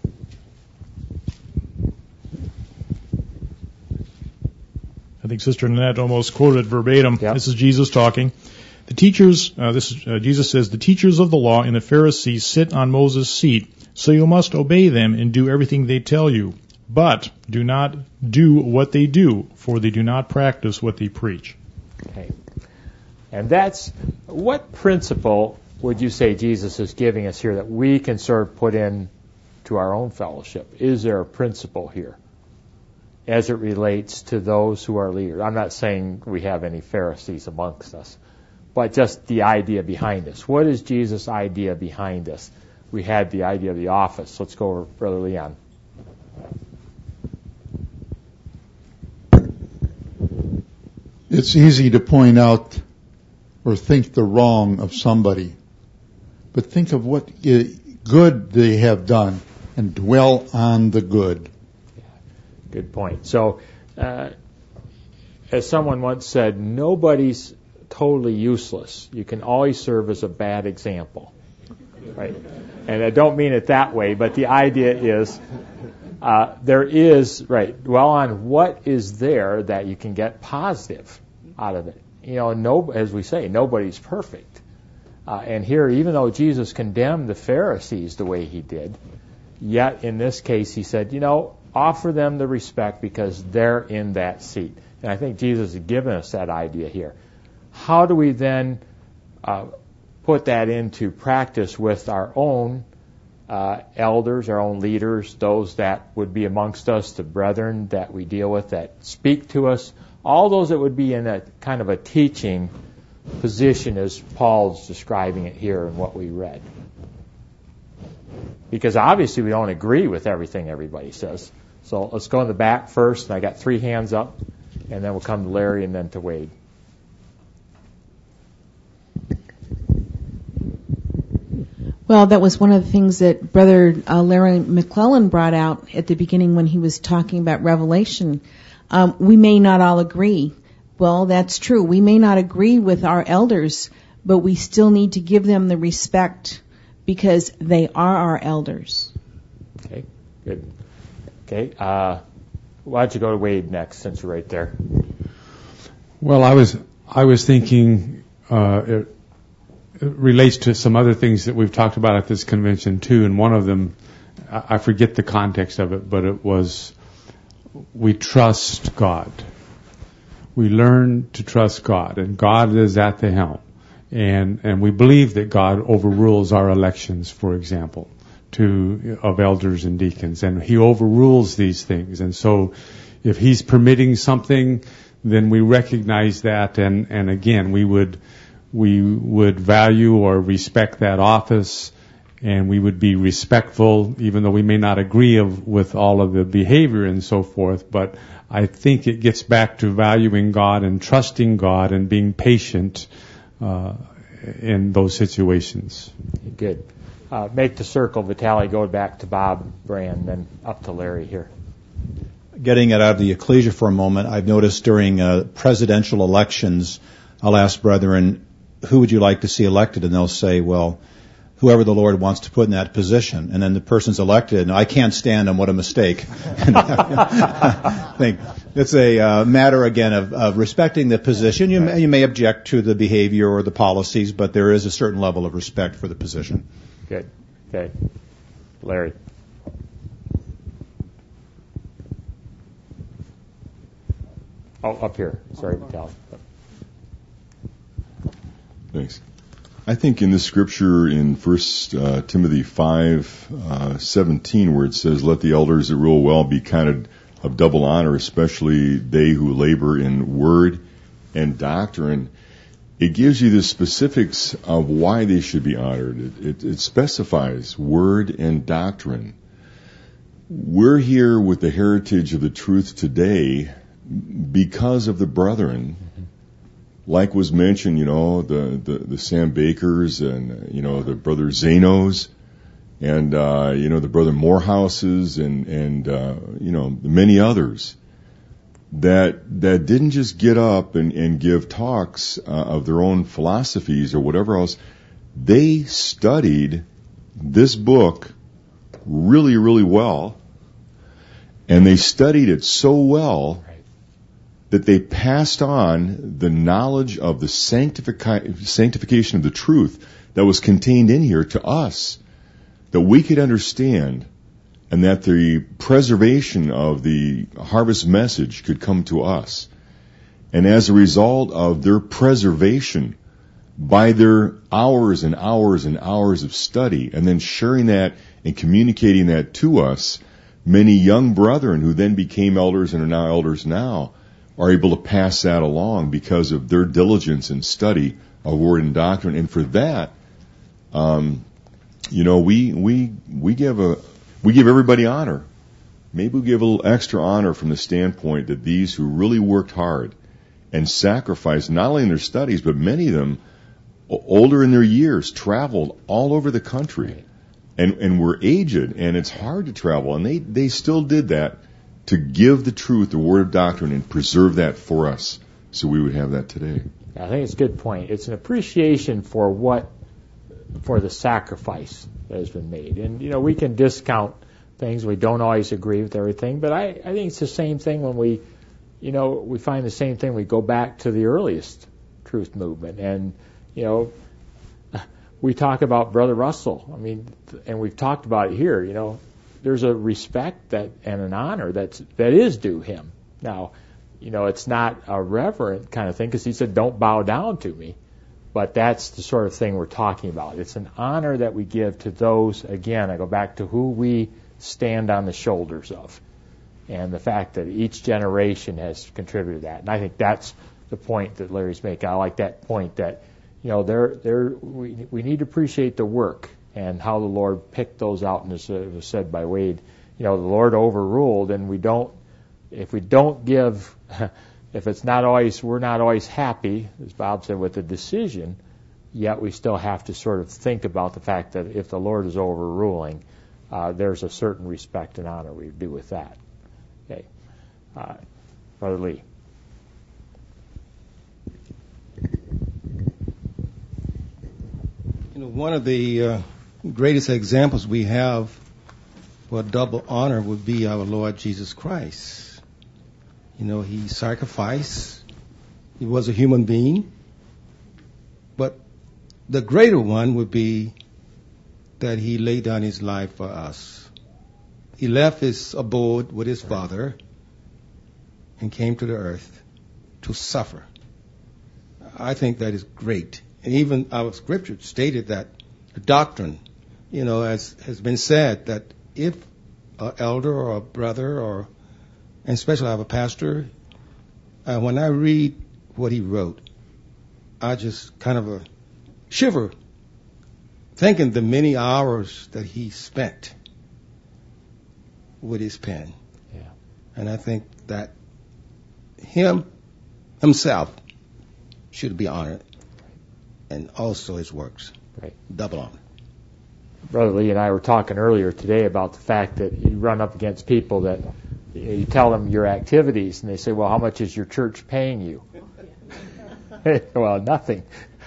I think Sister Nanette almost quoted verbatim. Yep. This is Jesus talking. The teachers, uh, this is, uh, Jesus says, the teachers of the law and the Pharisees sit on Moses' seat, so you must obey them and do everything they tell you. But do not do what they do, for they do not practice what they preach. Okay. And that's, what principle would you say Jesus is giving us here that we can sort of put in to our own fellowship? Is there a principle here as it relates to those who are leaders? I'm not saying we have any Pharisees amongst us, but just the idea behind this. What is Jesus' idea behind this? We had the idea of the office. Let's go over Brother Leon. It's easy to point out or think the wrong of somebody, but think of what good they have done and dwell on the good. Yeah, good point. So, uh, as someone once said, nobody's totally useless. You can always serve as a bad example. Right? And I don't mean it that way, but the idea is uh, there is, right, dwell on what is there that you can get positive out of it. You know, no, as we say, nobody's perfect. Uh, and here, even though Jesus condemned the Pharisees the way he did, yet in this case he said, you know, offer them the respect because they're in that seat. And I think Jesus has given us that idea here. How do we then uh, put that into practice with our own uh, elders, our own leaders, those that would be amongst us, the brethren that we deal with that speak to us, all those that would be in a kind of a teaching position as Paul's describing it here in what we read. Because obviously we don't agree with everything everybody says. So let's go in the back first, and I got three hands up, and then we'll come to Larry and then to Wade. Well, that was one of the things that Brother uh, Larry McClellan brought out at the beginning when he was talking about Revelation. Um, we may not all agree. Well, that's true. We may not agree with our elders, but we still need to give them the respect because they are our elders. Okay, good. Okay, uh, why don't you go to Wade next, since you're right there? Well, I was I was thinking uh, it, it relates to some other things that we've talked about at this convention too, and one of them, I, I forget the context of it, but it was we trust God. We learn to trust God, and God is at the helm. And and we believe that God overrules our elections, for example, to of elders and deacons, and He overrules these things. And so, if He's permitting something, then we recognize that, and and again, we would we would value or respect that office, and we would be respectful, even though we may not agree of, with all of the behavior and so forth. But I think it gets back to valuing God and trusting God and being patient uh, in those situations. Good. Uh, make the circle, Vitaly. Go back to Bob Brand, then up to Larry here. Getting it out of the ecclesia for a moment, I've noticed during uh, presidential elections, I'll ask brethren, who would you like to see elected? And they'll say, well, whoever the Lord wants to put in that position. And then the person's elected, and I can't stand him, what a mistake. I think it's a uh, matter, again, of, of respecting the position. You may, you may object to the behavior or the policies, but there is a certain level of respect for the position. Good. Okay. Larry. Oh, up here. Sorry, Vitaly. Thanks. I think in this scripture in First uh, Timothy five uh, seventeen, where it says, "Let the elders that rule well be counted of double honor, especially they who labor in word and doctrine," it gives you the specifics of why they should be honored. It, it, it specifies word and doctrine. We're here with the heritage of the truth today because of the brethren. Like was mentioned, you know, the, the, the Sam Bakers and, you know, the brother Zanos and, uh, you know, the brother Morehouses and, and, uh, you know, many others that, that didn't just get up and, and give talks uh, of their own philosophies or whatever else. They studied this book really, really well, and they studied it so well that they passed on the knowledge of the sanctific- sanctification of the truth that was contained in here to us, that we could understand, and that the preservation of the harvest message could come to us. And as a result of their preservation, by their hours and hours and hours of study, and then sharing that and communicating that to us, many young brethren who then became elders and are now elders now, are able to pass that along because of their diligence and study of word and doctrine. And for that, um, you know, we we we give a we give everybody honor. Maybe we give a little extra honor from the standpoint that these who really worked hard and sacrificed not only in their studies, but many of them, older in their years, traveled all over the country, and and were aged, and it's hard to travel, and they they still did that to give the truth, the word of doctrine, and preserve that for us so we would have that today. I think it's a good point. It's an appreciation for what, for the sacrifice that has been made. And, you know, we can discount things. We don't always agree with everything, but I, I think it's the same thing when we, you know, we find the same thing. We go back to the earliest truth movement. And, you know, we talk about Brother Russell. I mean, and we've talked about it here. You know, there's a respect that and an honor that's that is due him. Now, you know, it's not a reverent kind of thing because he said, "Don't bow down to me." But that's the sort of thing we're talking about. It's an honor that we give to those. Again, I go back to who we stand on the shoulders of, and the fact that each generation has contributed to that. And I think that's the point that Larry's making. I like that point that, you know, there, there, we, we need to appreciate the work and how the Lord picked those out. And as it was said by Wade, you know, the Lord overruled, and we don't, if we don't give, if it's not always, we're not always happy, as Bob said, with the decision, yet we still have to sort of think about the fact that if the Lord is overruling, uh, there's a certain respect and honor we do with that. Okay. Uh, Brother Lee. You know, one of the uh, greatest examples we have for double honor would be our Lord Jesus Christ. You know, he sacrificed. He was a human being. But the greater one would be that he laid down his life for us. He left his abode with his Father and came to the earth to suffer. I think that is great. And even our scripture stated that the doctrine, you know, as has been said, that if an elder or a brother, or and especially I have a pastor, uh, when I read what he wrote, I just kind of a shiver, thinking the many hours that he spent with his pen. Yeah. And I think that him, himself, should be honored, and also his works. Right. Double honor. Brother Lee and I were talking earlier today about the fact that you run up against people that you tell them your activities, and they say, well, how much is your church paying you? Well, nothing.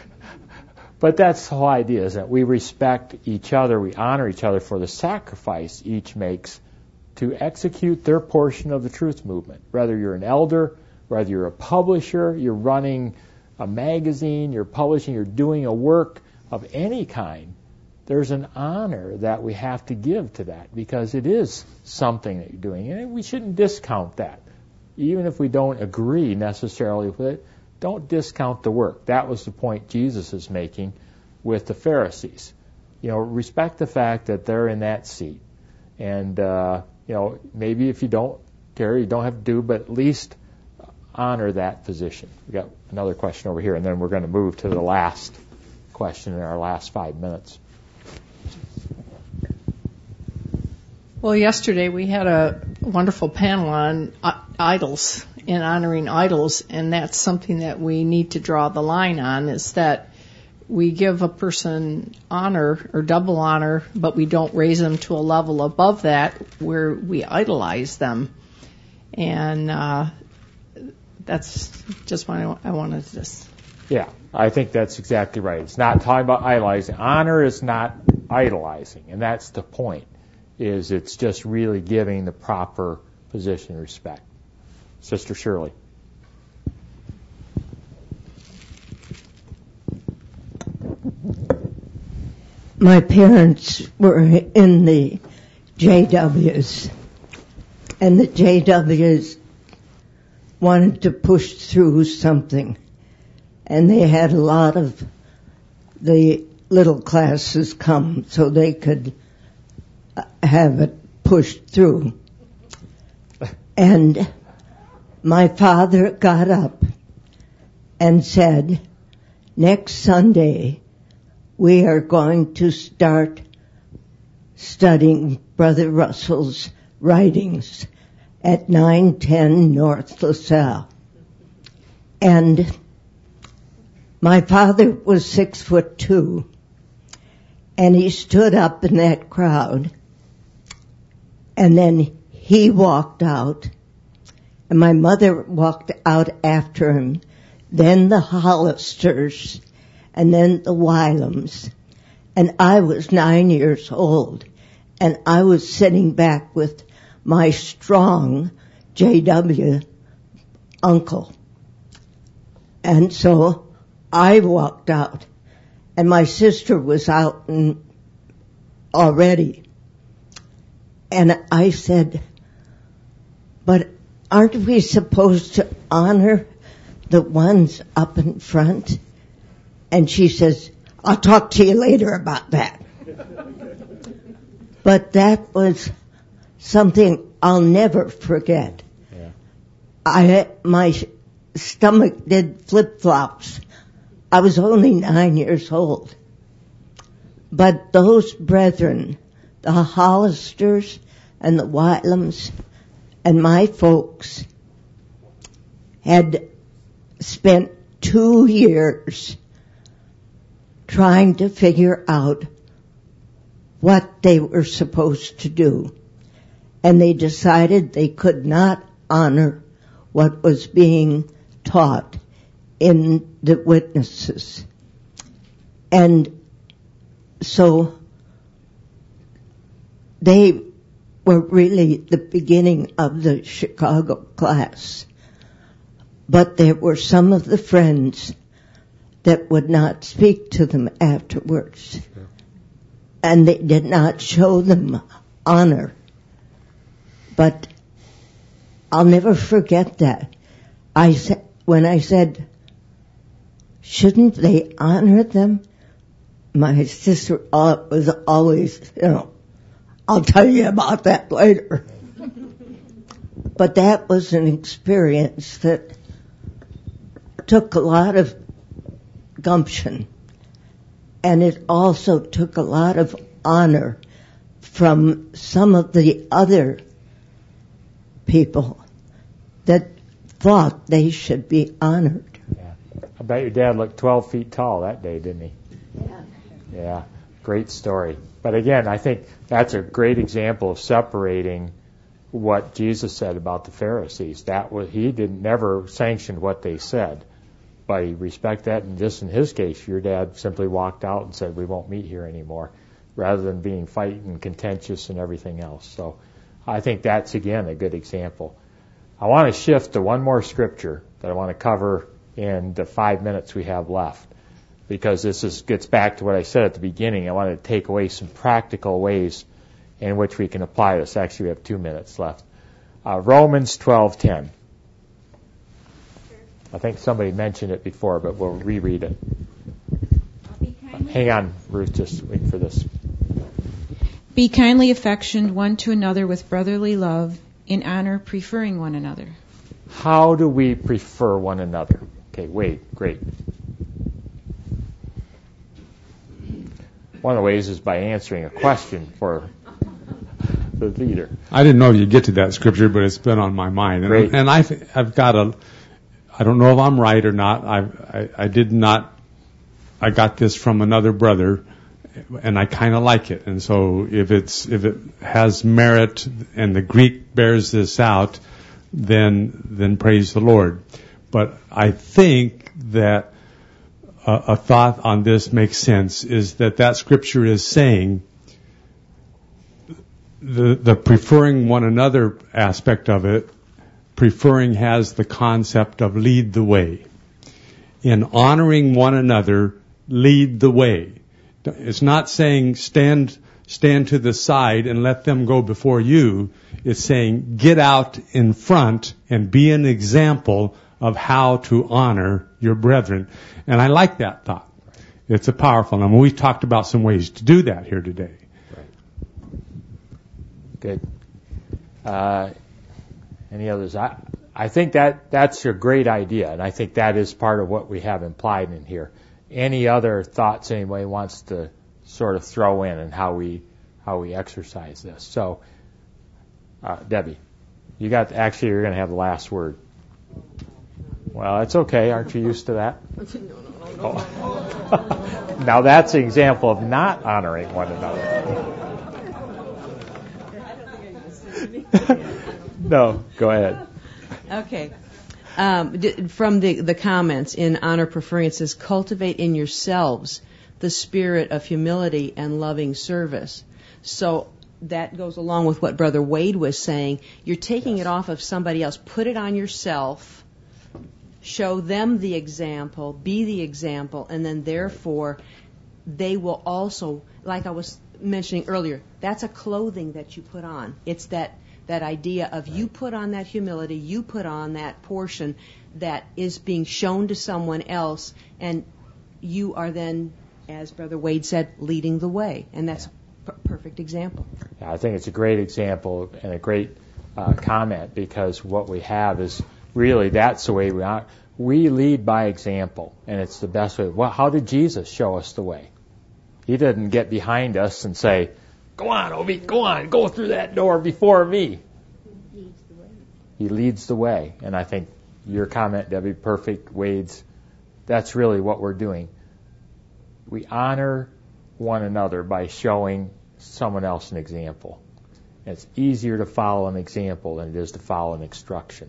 But that's the whole idea, is that we respect each other, we honor each other for the sacrifice each makes to execute their portion of the truth movement. Whether you're an elder, whether you're a publisher, you're running a magazine, you're publishing, you're doing a work of any kind, there's an honor that we have to give to that, because it is something that you're doing, and we shouldn't discount that. Even if we don't agree necessarily with it, don't discount the work. That was the point Jesus is making with the Pharisees. You know, respect the fact that they're in that seat. And, uh, you know, maybe if you don't care, you don't have to do, but at least honor that position. We've got another question over here, and then we're going to move to the last question in our last five minutes. Well, yesterday we had a wonderful panel on uh, idols and honoring idols, and that's something that we need to draw the line on, is that we give a person honor or double honor, but we don't raise them to a level above that where we idolize them. And uh, that's just what I, I wanted to just... Yeah, I think that's exactly right. It's not talking about idolizing. Honor is not idolizing, and that's the point, is it's just really giving the proper position and respect. Sister Shirley. My parents were in the J Ws, and the J Ws wanted to push through something, and they had a lot of the little classes come so they could have it pushed through. And my father got up and said, next Sunday we are going to start studying Brother Russell's writings at nine ten North LaSalle. And my father was six foot two, and he stood up in that crowd, and then he walked out, and my mother walked out after him, then the Hollisters, and then the Wylems. And I was nine years old, and I was sitting back with my strong J W uncle. And so I walked out, and my sister was out in, already. And I said, but aren't we supposed to honor the ones up in front? And she says, I'll talk to you later about that. But that was something I'll never forget. Yeah. I, my stomach did flip-flops. I was only nine years old. But those brethren, the Hollisters and the Whitelams and my folks, had spent two years trying to figure out what they were supposed to do. And they decided they could not honor what was being taught in the witnesses. And so they were really the beginning of the Chicago class. But there were some of the friends that would not speak to them afterwards. And they did not show them honor. But I'll never forget that. I said, when I said, shouldn't they honor them? My sister was always, you know, I'll tell you about that later. But that was an experience that took a lot of gumption. And it also took a lot of honor from some of the other people that thought they should be honored. Yeah. I bet your dad looked twelve feet tall that day, didn't he? Yeah. Yeah. Great story. But again, I think that's a great example of separating what Jesus said about the Pharisees. That was, he didn't never sanction what they said. But he respect that, and just in his case, your dad simply walked out and said, we won't meet here anymore, rather than being fighting and contentious and everything else. So I think that's, again, a good example. I want to shift to one more scripture that I want to cover in the five minutes we have left, because this is, gets back to what I said at the beginning. I want to take away some practical ways in which we can apply this. Actually, we have two minutes left. Uh, Romans twelve ten. I think somebody mentioned it before, but we'll reread it. Hang on, Ruth, just wait for this. Be kindly affectioned one to another with brotherly love, in honor preferring one another. How do we prefer one another? Okay, wait, great. One of the ways is by answering a question for the leader. I didn't know you'd get to that scripture, but it's been on my mind. And, Great. and I've, I've got a, I don't know if I'm right or not. I've, I, I did not, I got this from another brother, and I kind of like it. And so if it's, if it has merit and the Greek bears this out, then, then praise the Lord. But I think that a, a thought on this makes sense, is that that scripture is saying the, the preferring one another aspect of it, preferring has the concept of lead the way. In honoring one another, lead the way. It's not saying stand stand to the side and let them go before you. It's saying get out in front and be an example of how to honor your brethren. And I like that thought. It's a powerful one. I mean, we've talked about some ways to do that here today. Good. Uh, Any others? I, I think that that's a great idea, and I think that is part of what we have implied in here. Any other thoughts anybody wants to sort of throw in and how we how we exercise this? So, uh, Debbie, you got actually you're going to have the last word. Well, that's okay. Aren't you used to that? Oh. Now that's an example of not honoring one another. No, go ahead. Okay. Um, d- from the, the comments in honor preferring, it says, cultivate in yourselves the spirit of humility and loving service. So that goes along with what Brother Wade was saying. You're taking yes. it off of somebody else. Put it on yourself. Show them the example. Be the example. And then therefore they will also, like I was mentioning earlier, that's a clothing that you put on. It's that, that idea of you put on that humility, you put on that portion that is being shown to someone else, and you are then, as Brother Wade said, leading the way. And that's a p- perfect example. Yeah, I think it's a great example and a great uh, comment, because what we have is really that's the way we are. We lead by example, and it's the best way. Well, how did Jesus show us the way? He didn't get behind us and say, "Go on, Obi, go on, go through that door before me." He leads the way. He leads the way, and I think your comment, Debbie, perfect. Wade's, that's really what we're doing. We honor one another by showing someone else an example. And it's easier to follow an example than it is to follow an instruction.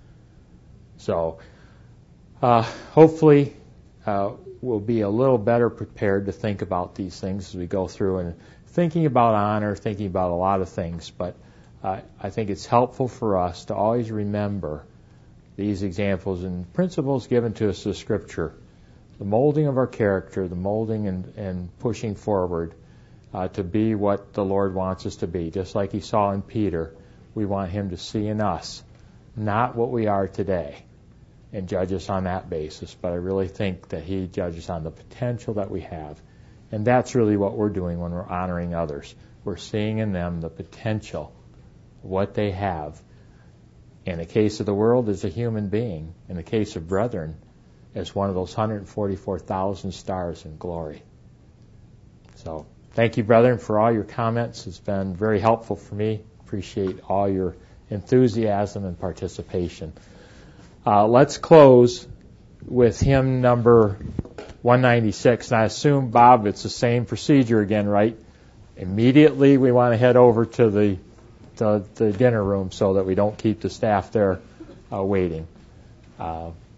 So uh, hopefully uh, we'll be a little better prepared to think about these things as we go through, and thinking about honor, thinking about a lot of things. But uh, I think it's helpful for us to always remember these examples and principles given to us in Scripture, the molding of our character, the molding and, and pushing forward uh, to be what the Lord wants us to be. Just like He saw in Peter, we want Him to see in us not what we are today and judge us on that basis, but I really think that He judges on the potential that we have. And that's really what we're doing when we're honoring others. We're seeing in them the potential, what they have. In the case of the world, as a human being. In the case of brethren, as one of those one hundred forty-four thousand stars in glory. So, thank you, brethren, for all your comments. It's been very helpful for me. Appreciate all your enthusiasm and participation. Uh, let's close with hymn number one ninety-six. And I assume, Bob, it's the same procedure again, right? Immediately we want to head over to the the, the dinner room so that we don't keep the staff there uh, waiting. Uh,